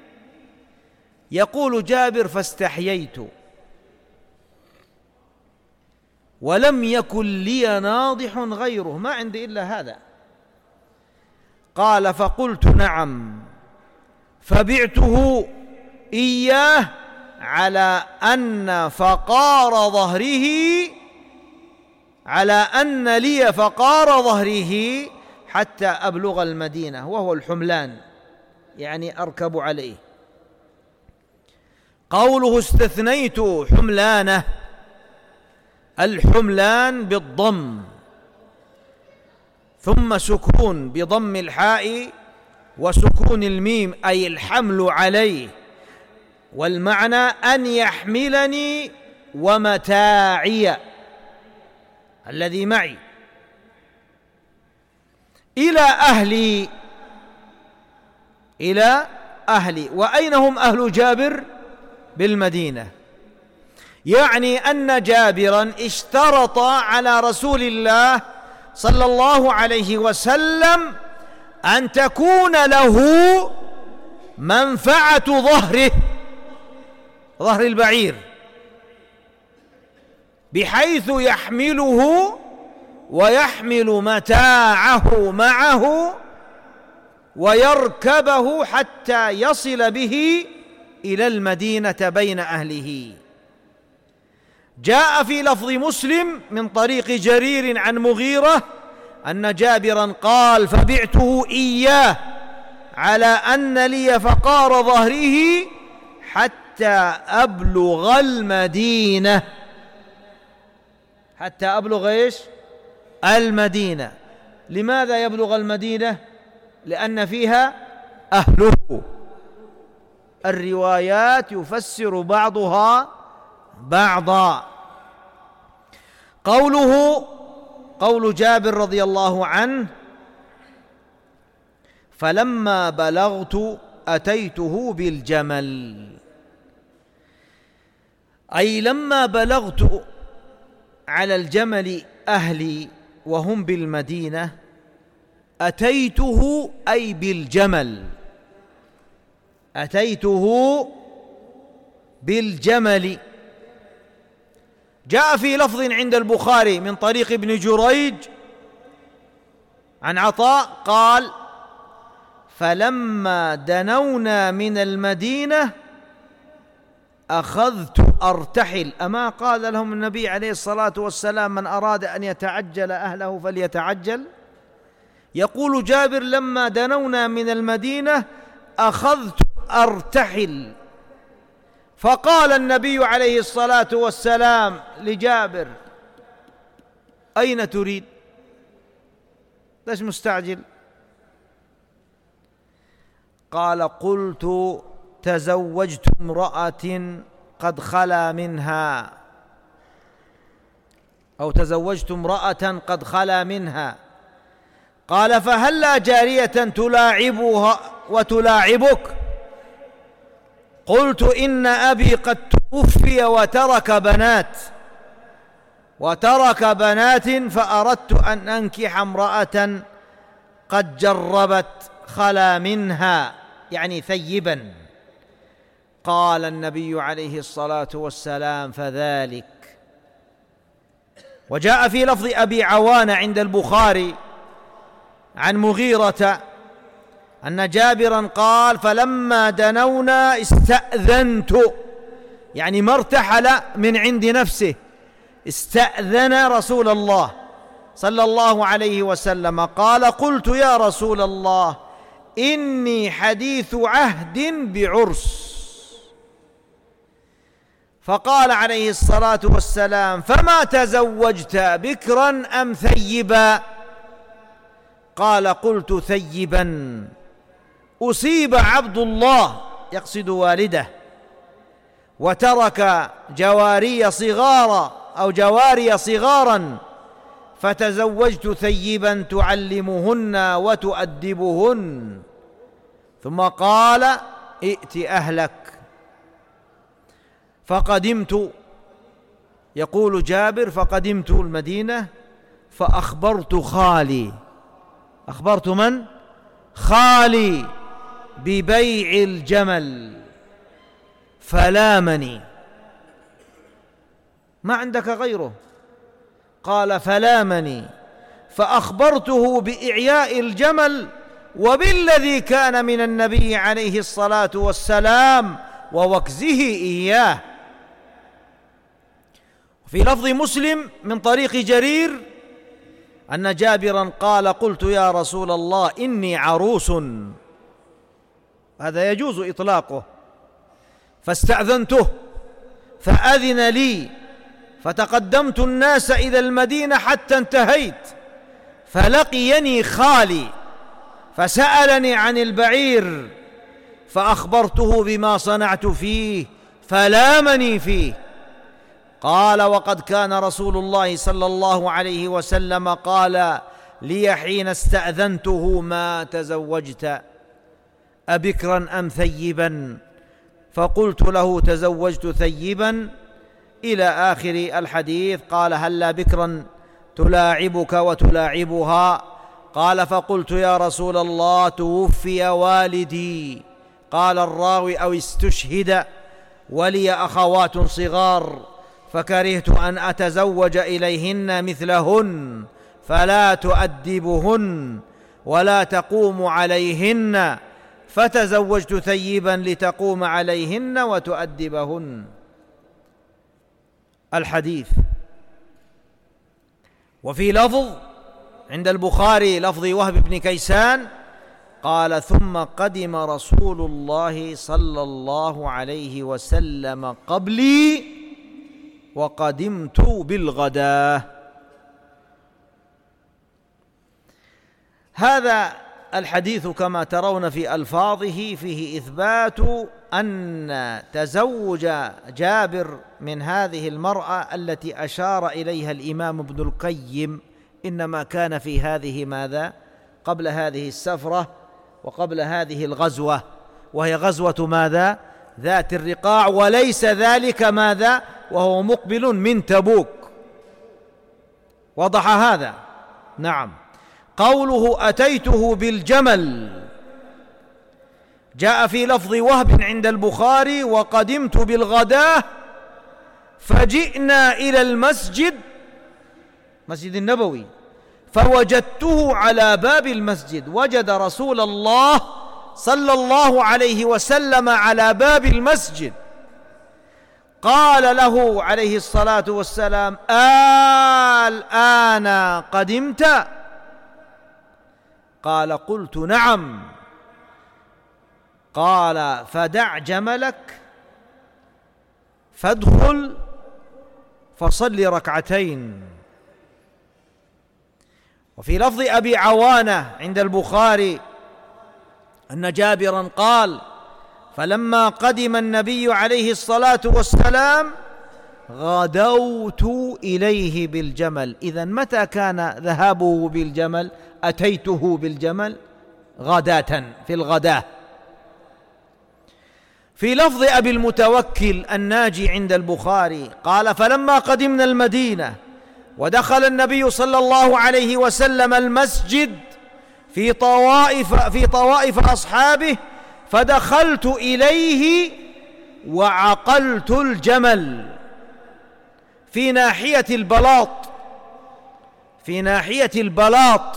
يقول جابر: فاستحييت ولم يكن لي ناضح غيره، ما عندي إلا هذا. قال: فقلت نعم. فبعته إياه على أن لي فقار ظهره حتى أبلغ المدينة، وهو الحملان، يعني أركب عليه. قوله استثنيت حملانه، الحملان بالضم، ثم سكون بضم الحاء وسكون الميم أي الحمل عليه، والمعنى أن يحملني ومتاعي الذي معي إلى أهلي. وأين هم أهل جابر؟ بالمدينة. يعني أن جابرا اشترط على رسول الله صلى الله عليه وسلم أن تكون له منفعة ظهر البعير، بحيث يحمله ويحمل متاعه معه ويركبه حتى يصل به إلى المدينة بين أهله. جاء في لفظ مسلم من طريق جرير عن مغيرة أن جابرا قال: فبعته إياه على أن لي فقار ظهره حتى أبلغ المدينة. حتى أبلغ إيش؟ المدينة. لماذا يبلغ المدينة؟ لأن فيها أهله. الروايات يفسر بعضها بعضا. قول جابر رضي الله عنه: فلما بلغت أتيته بالجمل، أي لما بلغت على الجمل أهلي وهم بالمدينة أتيته أي بالجمل، أتيته بالجمل. جاء في لفظ عند البخاري من طريق ابن جريج عن عطاء قال: فلما دنونا من المدينة أخذت أرتحل. أما قال لهم النبي عليه الصلاة والسلام: من أراد أن يتعجل أهله فليتعجل؟ يقول جابر: لما دنونا من المدينة أخذت أرتحل. فقال النبي عليه الصلاة والسلام لجابر: أين تريد؟ ليش مستعجل؟ قال: قلت تزوجت امرأة قد خلا منها، أو تزوجت امرأة قد خلا منها. قال: فهلا جارية تلاعبها وتلاعبك؟ قلت: إن أبي قد توفي وترك بنات فأردت أن أنكح امرأة قد جربت خلا منها، يعني ثيبا. قال النبي عليه الصلاة والسلام: فذلك. وجاء في لفظ أبي عوان عند البخاري عن مغيرة أن جابرا قال: فلما دنونا استأذنت، يعني ما ارتحل من عند نفسه، استأذن رسول الله صلى الله عليه وسلم. قال: قلت يا رسول الله إني حديث عهد بعرس. فقال عليه الصلاة والسلام: فما تزوجت بكرا أم ثيبا؟ قال: قلت ثيبا. أصيب عبد الله، يقصد والده، وترك جواري صغارا فتزوجت ثيبا تعلمهن وتؤدبهن. ثم قال: ائت أهلك. فقدمت، يقول جابر: فقدمت المدينة فأخبرت خالي. أخبرت من؟ خالي ببيع الجمل فلامني. ما عندك غيره؟ قال: فلامني فأخبرته بإعياء الجمل وبالذي كان من النبي عليه الصلاة والسلام ووكزه إياه. في لفظ مسلم من طريق جرير أن جابرا قال: قلت يا رسول الله إني عروس، هذا يجوز إطلاقه، فاستأذنته فأذن لي، فتقدمت الناس إلى المدينة حتى انتهيت، فلقيني خالي فسألني عن البعير فأخبرته بما صنعت فيه فلامني فيه. قال: وقد كان رسول الله صلى الله عليه وسلم قال لي حين استأذنته: ما تزوجت أبكرا أم ثيبا؟ فقلت له: تزوجت ثيبا، إلى آخر الحديث. قال: هلا بكرا تلاعبك وتلاعبها؟ قال: فقلت: يا رسول الله، توفي والدي. قال الراوي: أو استشهد، ولي أخوات صغار، فكرهت أن أتزوج إليهن مثلهن، فلا تؤدبهن ولا تقوم عليهن، فتزوجت ثيبا لتقوم عليهن وتؤدبهن. الحديث. وفي لفظ عند البخاري لفظ وهب بن كيسان قال: ثم قدم رسول الله صلى الله عليه وسلم قبلي وقدمت بالغداة. هذا الحديث كما ترون في ألفاظه فيه إثبات أن تزوج جابر من هذه المرأة التي أشار إليها الإمام ابن القيم إنما كان في هذه ماذا؟ قبل هذه السفرة وقبل هذه الغزوة، وهي غزوة ماذا؟ ذات الرقاع، وليس ذلك ماذا؟ وهو مقبل من تبوك. وضح هذا؟ نعم. قوله أتيته بالجمل جاء في لفظ وهب عند البخاري: وقدمت بالغداة فجئنا إلى المسجد، مسجد النبوي، فوجدته على باب المسجد. وجد رسول الله صلى الله عليه وسلم على باب المسجد. قال له عليه الصلاة والسلام: الآن قدمت؟ قال: قلت: نعم. قال: فدع جملك فادخل فصل ركعتين. وفي لفظ أبي عوانة عند البخاري أن جابرا قال: فلما قدم النبي عليه الصلاة والسلام غدوت إليه بالجمل. إذن متى كان ذهابه بالجمل؟ أتيته بالجمل غداة، في الغداة. في لفظ أبي المتوكل الناجي عند البخاري قال: فلما قدمنا المدينة ودخل النبي صلى الله عليه وسلم المسجد في طوائف أصحابه، فدخلت إليه وعقلت الجمل في ناحية البلاط،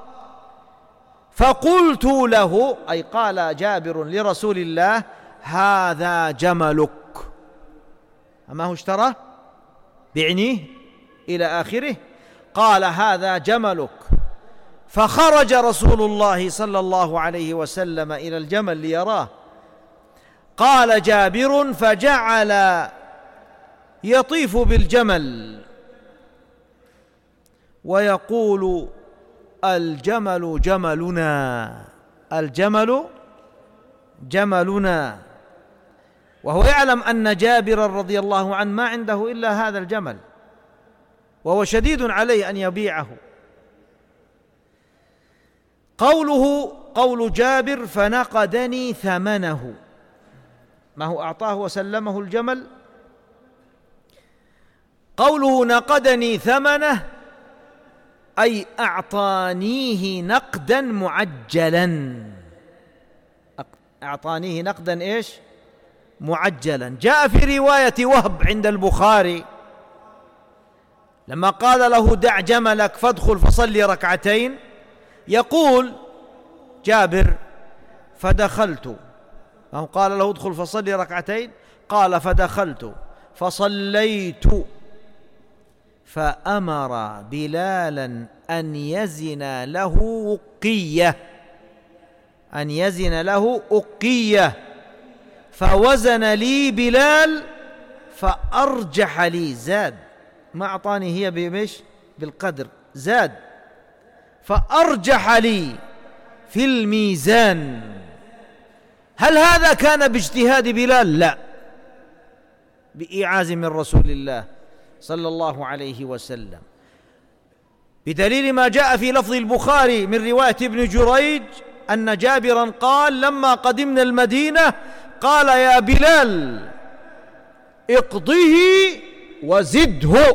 فقلت له، أي قال جابر لرسول الله: هذا جملك. أما هو اشترى بعنيه إلى آخره. قال: هذا جملك. فخرج رسول الله صلى الله عليه وسلم إلى الجمل ليراه. قال جابر: فجعل يطيف بالجمل ويقول: الجمل جملنا، الجمل جملنا. وهو يعلم أن جابر رضي الله عنه ما عنده إلا هذا الجمل، وهو شديد عليه أن يبيعه. قول جابر: فنقدني ثمنه، ما هو أعطاه وسلمه الجمل. قوله نقدني ثمنه أي أعطانيه نقدا معجلا، أعطانيه نقدا إيش؟ معجلا. جاء في رواية وهب عند البخاري لما قال له: دع جملك فادخل فصلي ركعتين، يقول جابر: فدخلت، ما هو قال له: ادخل فصلي ركعتين، قال: فدخلت فصليت، فأمر بلالا أن يزن له أقية، فوزن لي بلال فأرجح لي، زاد، ما أعطاني هي بالقدر، زاد فأرجح لي في الميزان. هل هذا كان باجتهاد بلال؟ لا، بإيعاز من رسول الله صلى الله عليه وسلم، بدليل ما جاء في لفظ البخاري من رواية ابن جريج أن جابرا قال: لما قدمنا المدينة قال: يا بلال اقضه وزده،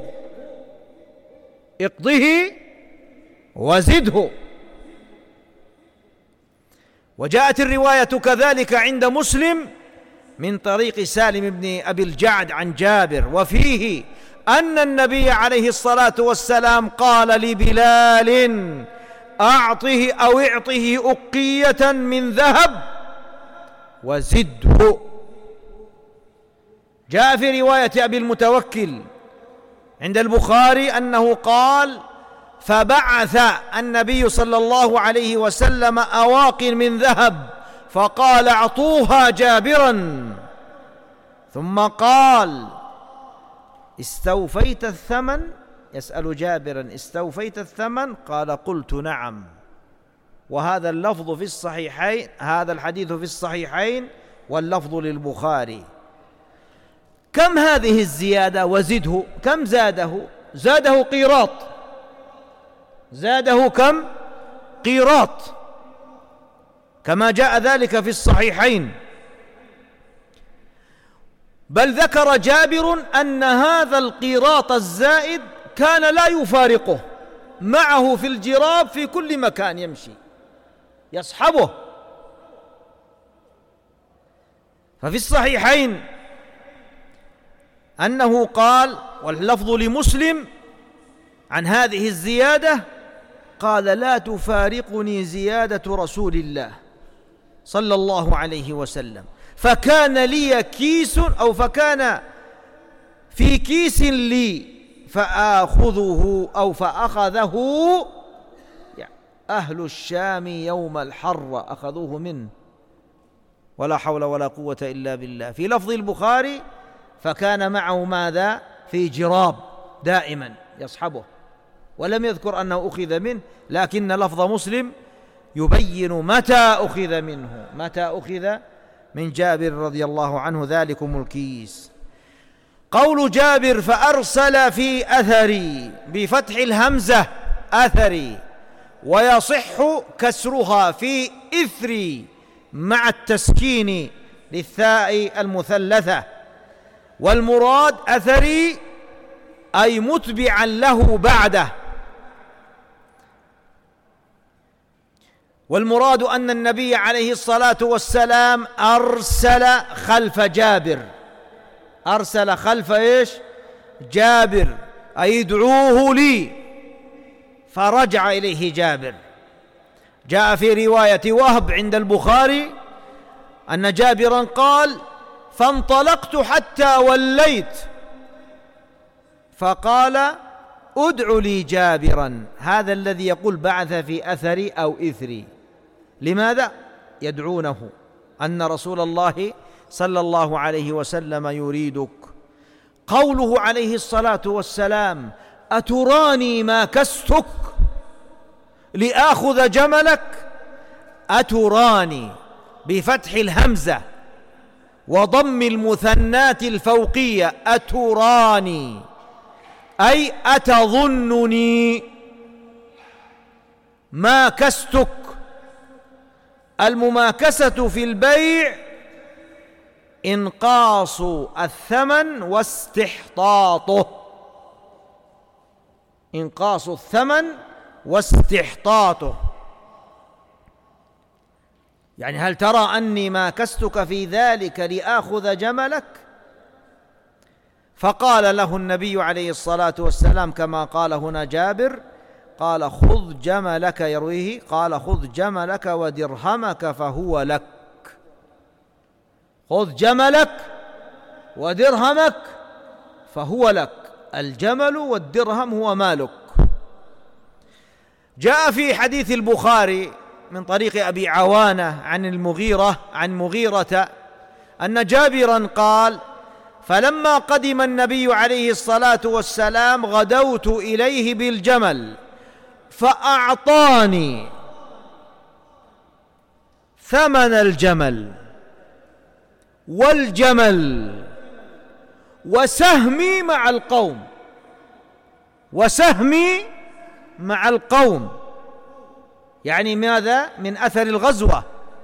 اقضه وزده. وجاءت الرواية كذلك عند مسلم من طريق سالم بن أبي الجعد عن جابر، وفيه أن النبي عليه الصلاة والسلام قال لبلال: أعطه أو اعطه أقية من ذهب وزده. جاء في رواية أبي المتوكل عند البخاري أنه قال: فبعث النبي صلى الله عليه وسلم أواق من ذهب فقال: اعطوها جابرا، ثم قال: استوفيت الثمن؟ يسأل جابرا: استوفيت الثمن؟ قال: قلت نعم. وهذا اللفظ في الصحيحين، هذا الحديث في الصحيحين واللفظ للبخاري. كم هذه الزيادة وزده؟ كم زاده؟ زاده قيراط، زاده كم؟ قيراط، كما جاء ذلك في الصحيحين. بل ذكر جابر أن هذا القيراط الزائد كان لا يفارقه، معه في الجراب في كل مكان يمشي، يصحبه. ففي الصحيحين أنه قال، واللفظ لمسلم عن هذه الزيادة، قال: لا تفارقني زيادة رسول الله صلى الله عليه وسلم، فكان لي كيس، أو فكان في كيس لي فآخذه أو فأخذه أهل الشام يوم الحر، أخذوه منه، ولا حول ولا قوة إلا بالله. في لفظ البخاري: فكان معه ماذا؟ في جراب دائما يصحبه، ولم يذكر أنه أخذ منه، لكن لفظ مسلم يبين متى أخذ منه، متى أخذ من جابر رضي الله عنه ذلكم الكيس. قول جابر: فأرسل في أثري بفتح الهمزة أثري، ويصح كسرها في إثري مع التسكين للثاء المثلثة، والمراد أثري أي متبعا له بعده. والمراد أن النبي عليه الصلاة والسلام أرسل خلف جابر، أرسل خلف إيش؟ جابر، أي ادعوه لي، فرجع إليه جابر. جاء في رواية وهب عند البخاري أن جابرا قال: فانطلقت حتى وليت، فقال: ادع لي جابرا. هذا الذي يقول بعث في أثري أو إثري، لماذا؟ يدعونه أن رسول الله صلى الله عليه وسلم يريدك. قوله عليه الصلاة والسلام: أتراني ما كستك لآخذ جملك، أتراني بفتح الهمزة وضم المثنات الفوقية، أتراني أي أتظنني ما كستك. المماكسة في البيع إنقاص الثمن واستحطاطه، إنقاص الثمن واستحطاطه. يعني هل ترى أني ماكستك في ذلك لآخذ جملك؟ فقال له النبي عليه الصلاة والسلام كما قال هنا جابر، قال: خذ جملك، يرويه قال: خذ جملك ودرهمك فهو لك، خذ جملك ودرهمك فهو لك. الجمل والدرهم هو مالك. جاء في حديث البخاري من طريق أبي عوانة عن مغيرة أن جابرا قال: فلما قدم النبي عليه الصلاة والسلام غدوت إليه بالجمل، فأعطاني ثمن الجمل والجمل وسهمي مع القوم، وسهمي مع القوم، يعني ماذا؟ من أثر الغزوة،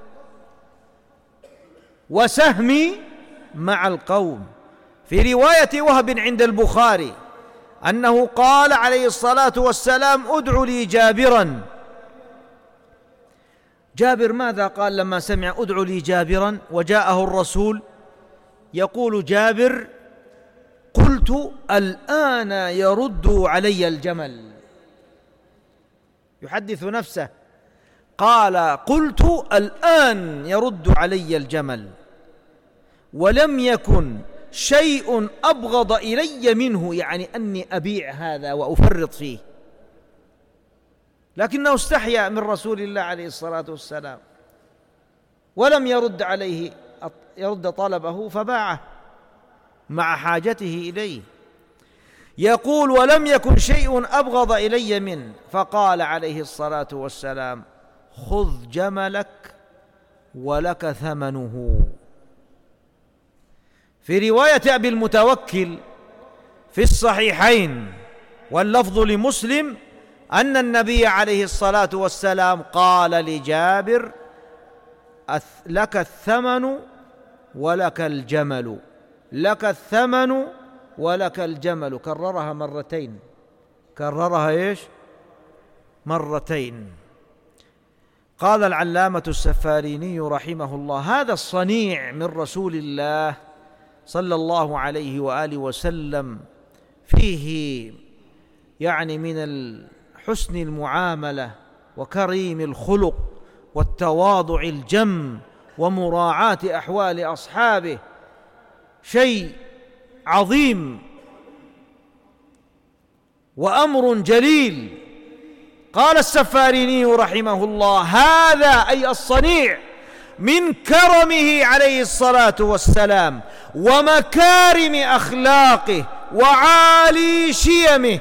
وسهمي مع القوم. في رواية وهب عند البخاري أنه قال عليه الصلاة والسلام: ادع لي جابرا. جابر ماذا قال لما سمع ادع لي جابرا وجاءه الرسول؟ يقول جابر: قلت الآن يرد علي الجمل. يحدث نفسه، قال: قلت الآن يرد علي الجمل، ولم يكن شيء أبغض إلي منه، يعني أني أبيع هذا وأفرط فيه، لكنه استحيا من رسول الله عليه الصلاة والسلام ولم يرد عليه يرد طلبه فباعه مع حاجته إليه. يقول: ولم يكن شيء أبغض إلي منه، فقال عليه الصلاة والسلام: خذ جملك ولك ثمنه. في رواية أبي المتوكل في الصحيحين واللفظ لمسلم أن النبي عليه الصلاة والسلام قال لجابر: لك الثمن ولك الجمل، لك الثمن ولك الجمل. كررها مرتين، كررها إيش؟ مرتين. قال العلامة السفاريني رحمه الله: هذا الصنيع من رسول الله صلى الله عليه وآله وسلم فيه يعني من حسن المعاملة وكريم الخلق والتواضع الجم ومراعاة أحوال أصحابه، شيء عظيم وأمر جليل. قال السفاريني رحمه الله: هذا أي الصنيع من كرمه عليه الصلاة والسلام ومكارم أخلاقه وعالي شيمه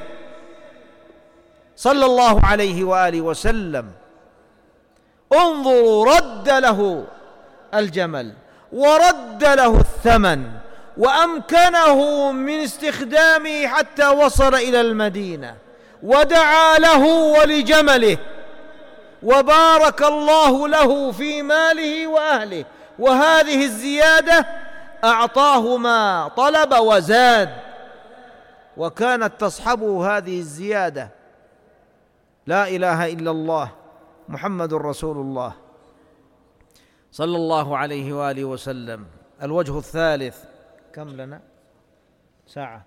صلى الله عليه وآله وسلم. انظروا، رد له الجمل ورد له الثمن وأمكنه من استخدامه حتى وصل إلى المدينة، ودعا له ولجمله، وبارك الله له في ماله وأهله، وهذه الزيادة أعطاه ما طلب وزاد، وكانت تصحبه هذه الزيادة لا إله إلا الله محمد رسول الله صلى الله عليه وآله وسلم. الوجه الثالث، كم لنا؟ ساعة.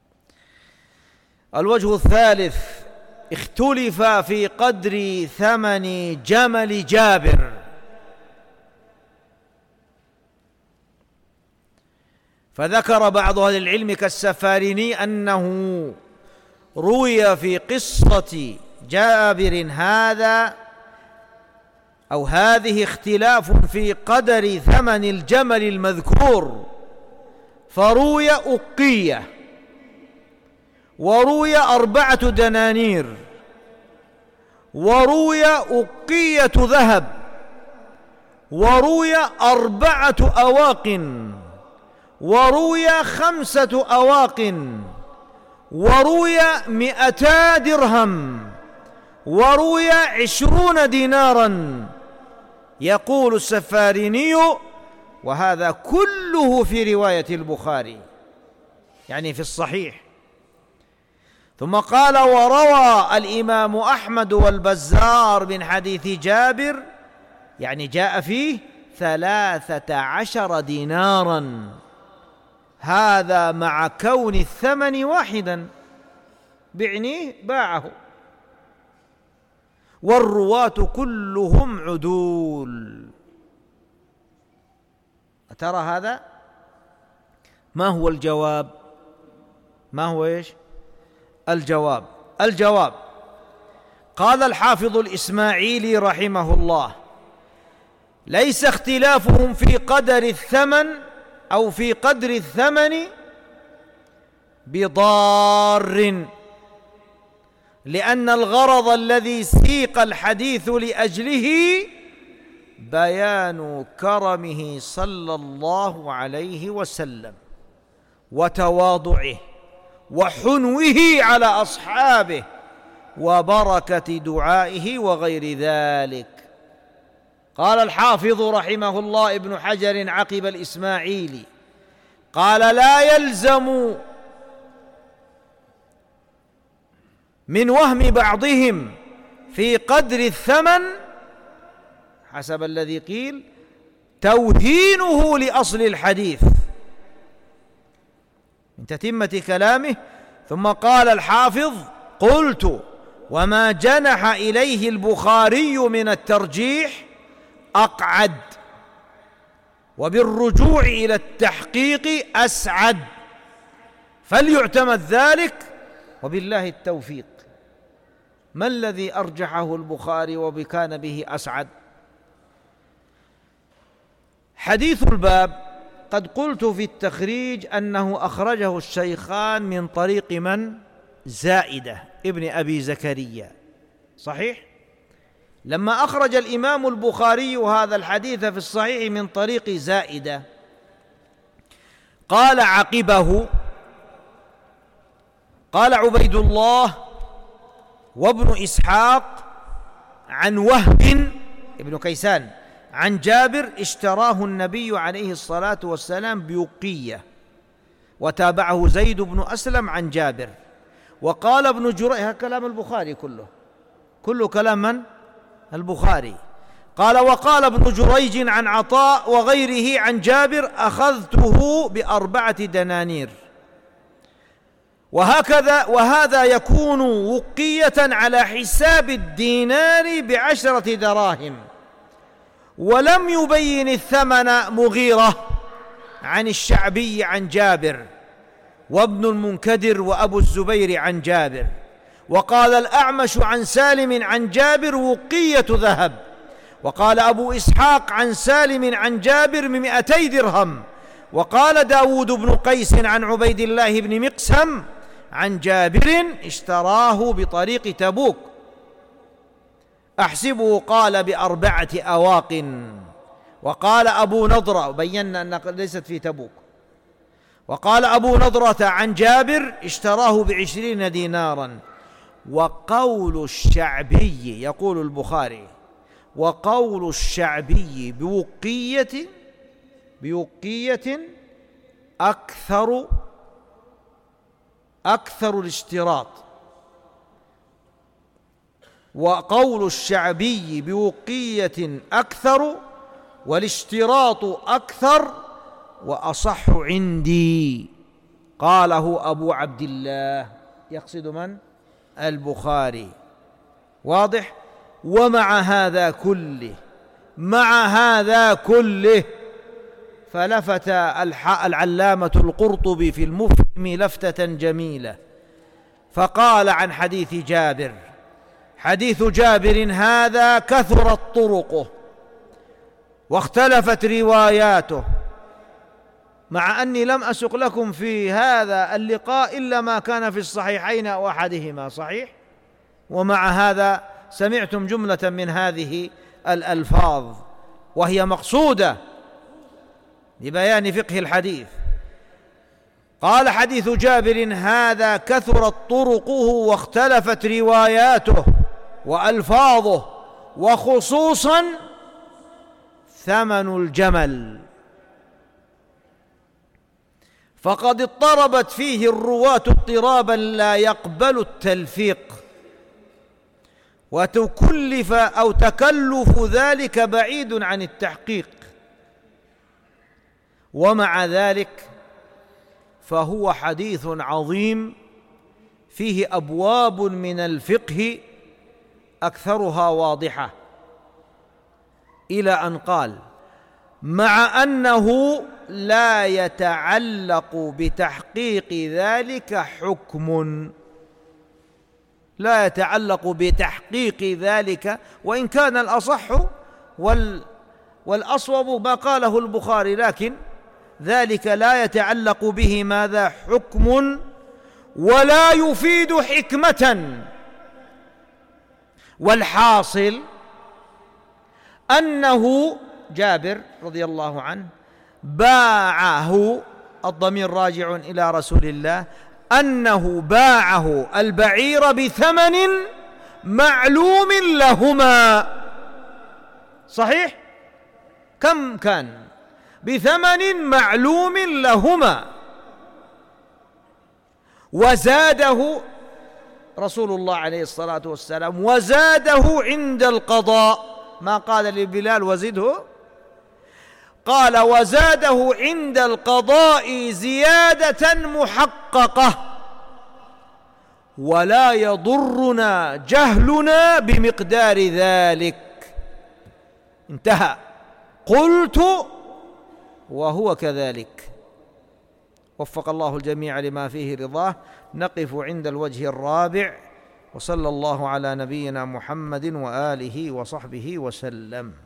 الوجه الثالث: اختلف في قدر ثمن جمل جابر. فذكر بعض أهل العلم كالسفاريني أنه روي في قصة جابر هذا أو هذه اختلاف في قدر ثمن الجمل المذكور، فروي أقية، وروي 4 دنانير، وروي أقية ذهب، وروي 4 أواق، وروي 5 أواق، وروي 200 درهم، وروي 20 دينارا. يقول السفاريني: وهذا كله في رواية البخاري، يعني في الصحيح. ثم قال: وروى الإمام أحمد والبزار من حديث جابر، يعني جاء فيه 13 دينارا، هذا مع كون الثمن واحدا، بعنيه باعه، والرواة كلهم عدول. أترى هذا؟ ما هو الجواب؟ ما هو إيش؟ الجواب قال الحافظ الإسماعيلي رحمه الله: ليس اختلافهم في قدر الثمن أو في قدر الثمن بضار، لأن الغرض الذي سيق الحديث لأجله بيان كرمه صلى الله عليه وسلم وتواضعه وحنوه على أصحابه وبركة دعائه وغير ذلك. قال الحافظ رحمه الله ابن حجر عقب الإسماعيلي قال: لا يلزم من وهم بعضهم في قدر الثمن حسب الذي قيل توهينه لأصل الحديث، من تتمة كلامه. ثم قال الحافظ: قلت: وما جنح إليه البخاري من الترجيح أقعد، وبالرجوع إلى التحقيق أسعد، فليعتمد ذلك وبالله التوفيق. ما الذي أرجحه البخاري وكان به أسعد؟ حديث الباب قد قلت في التخريج أنه أخرجه الشيخان من طريق من؟ زائدة ابن أبي زكريا، صحيح؟ لما أخرج الإمام البخاري هذا الحديث في الصحيح من طريق زائدة قال عقبه: قال عبيد الله وابن إسحاق عن وهب ابن كيسان عن جابر اشتراه النبي عليه الصلاة والسلام بوقية، وتابعه زيد بن أسلم عن جابر. وقال ابن جريج، هذا كلام البخاري كله كلام من؟ البخاري. قال: وقال ابن جريج عن عطاء وغيره عن جابر: أخذته ب4 دنانير. وهذا يكون وقية على حساب الدينار ب10 دراهم. ولم يبين الثمن مغيرة عن الشعبي عن جابر، وابن المنكدر وأبو الزبير عن جابر. وقال الأعمش عن سالم عن جابر: وقية ذهب. وقال أبو إسحاق عن سالم عن جابر 200 درهم. وقال داود بن قيس عن عبيد الله بن مقسم عن جابر اشتراه بطريق تبوك، أحسبه قال ب4 أواق. وقال أبو نضرة، بينا أن ليست في تبوك. وقال أبو نضرة عن جابر اشتراه ب20 دينارا. وقول الشعبي، يقول البخاري: وقول الشعبي بوقية أكثر الاشتراط. وقول الشعبي بوقية أكثر والاشتراط أكثر وأصح عندي. قاله أبو عبد الله، يقصد من؟ البخاري. واضح؟ ومع هذا كله فلفت العلامة القرطبي في المفهم لفتة جميلة، فقال عن حديث جابر: حديث جابر هذا كثرت طرقه واختلفت رواياته، مع أني لم أسق لكم في هذا اللقاء إلا ما كان في الصحيحين أو أحدهما، صحيح؟ ومع هذا سمعتم جملة من هذه الألفاظ وهي مقصودة لبيان فقه الحديث. قال: حديث جابر هذا كثرت طرقه واختلفت رواياته وألفاظه، وخصوصا ثمن الجمل، فقد اضطربت فيه الرواة اضطرابا لا يقبل التلفيق، وتكلف أو تكلف ذلك بعيد عن التحقيق. ومع ذلك فهو حديث عظيم فيه أبواب من الفقه أكثرها واضحة، إلى أن قال: مع أنه لا يتعلق بتحقيق ذلك حكم، لا يتعلق بتحقيق ذلك، وإن كان الأصح والأصوب ما قاله البخاري، لكن ذلك لا يتعلق به ماذا؟ حكم، ولا يفيد حكمة والحاصل أنه جابر رضي الله عنه باعه، الضمير راجع إلى رسول الله، أنه باعه البعير بثمن معلوم لهما. صحيح؟ كم كان؟ بثمن معلوم لهما، وزاده رسول الله عليه الصلاة والسلام، وزاده عند القضاء. ما قال لبلال وزده، قال وزاده عند القضاء زيادة محققة، ولا يضرنا جهلنا بمقدار ذلك. انتهى. قلت وهو كذلك. وفق الله الجميع لما فيه رضاه. نقف عند الوجه الرابع، وصلى الله على نبينا محمد وآله وصحبه وسلم.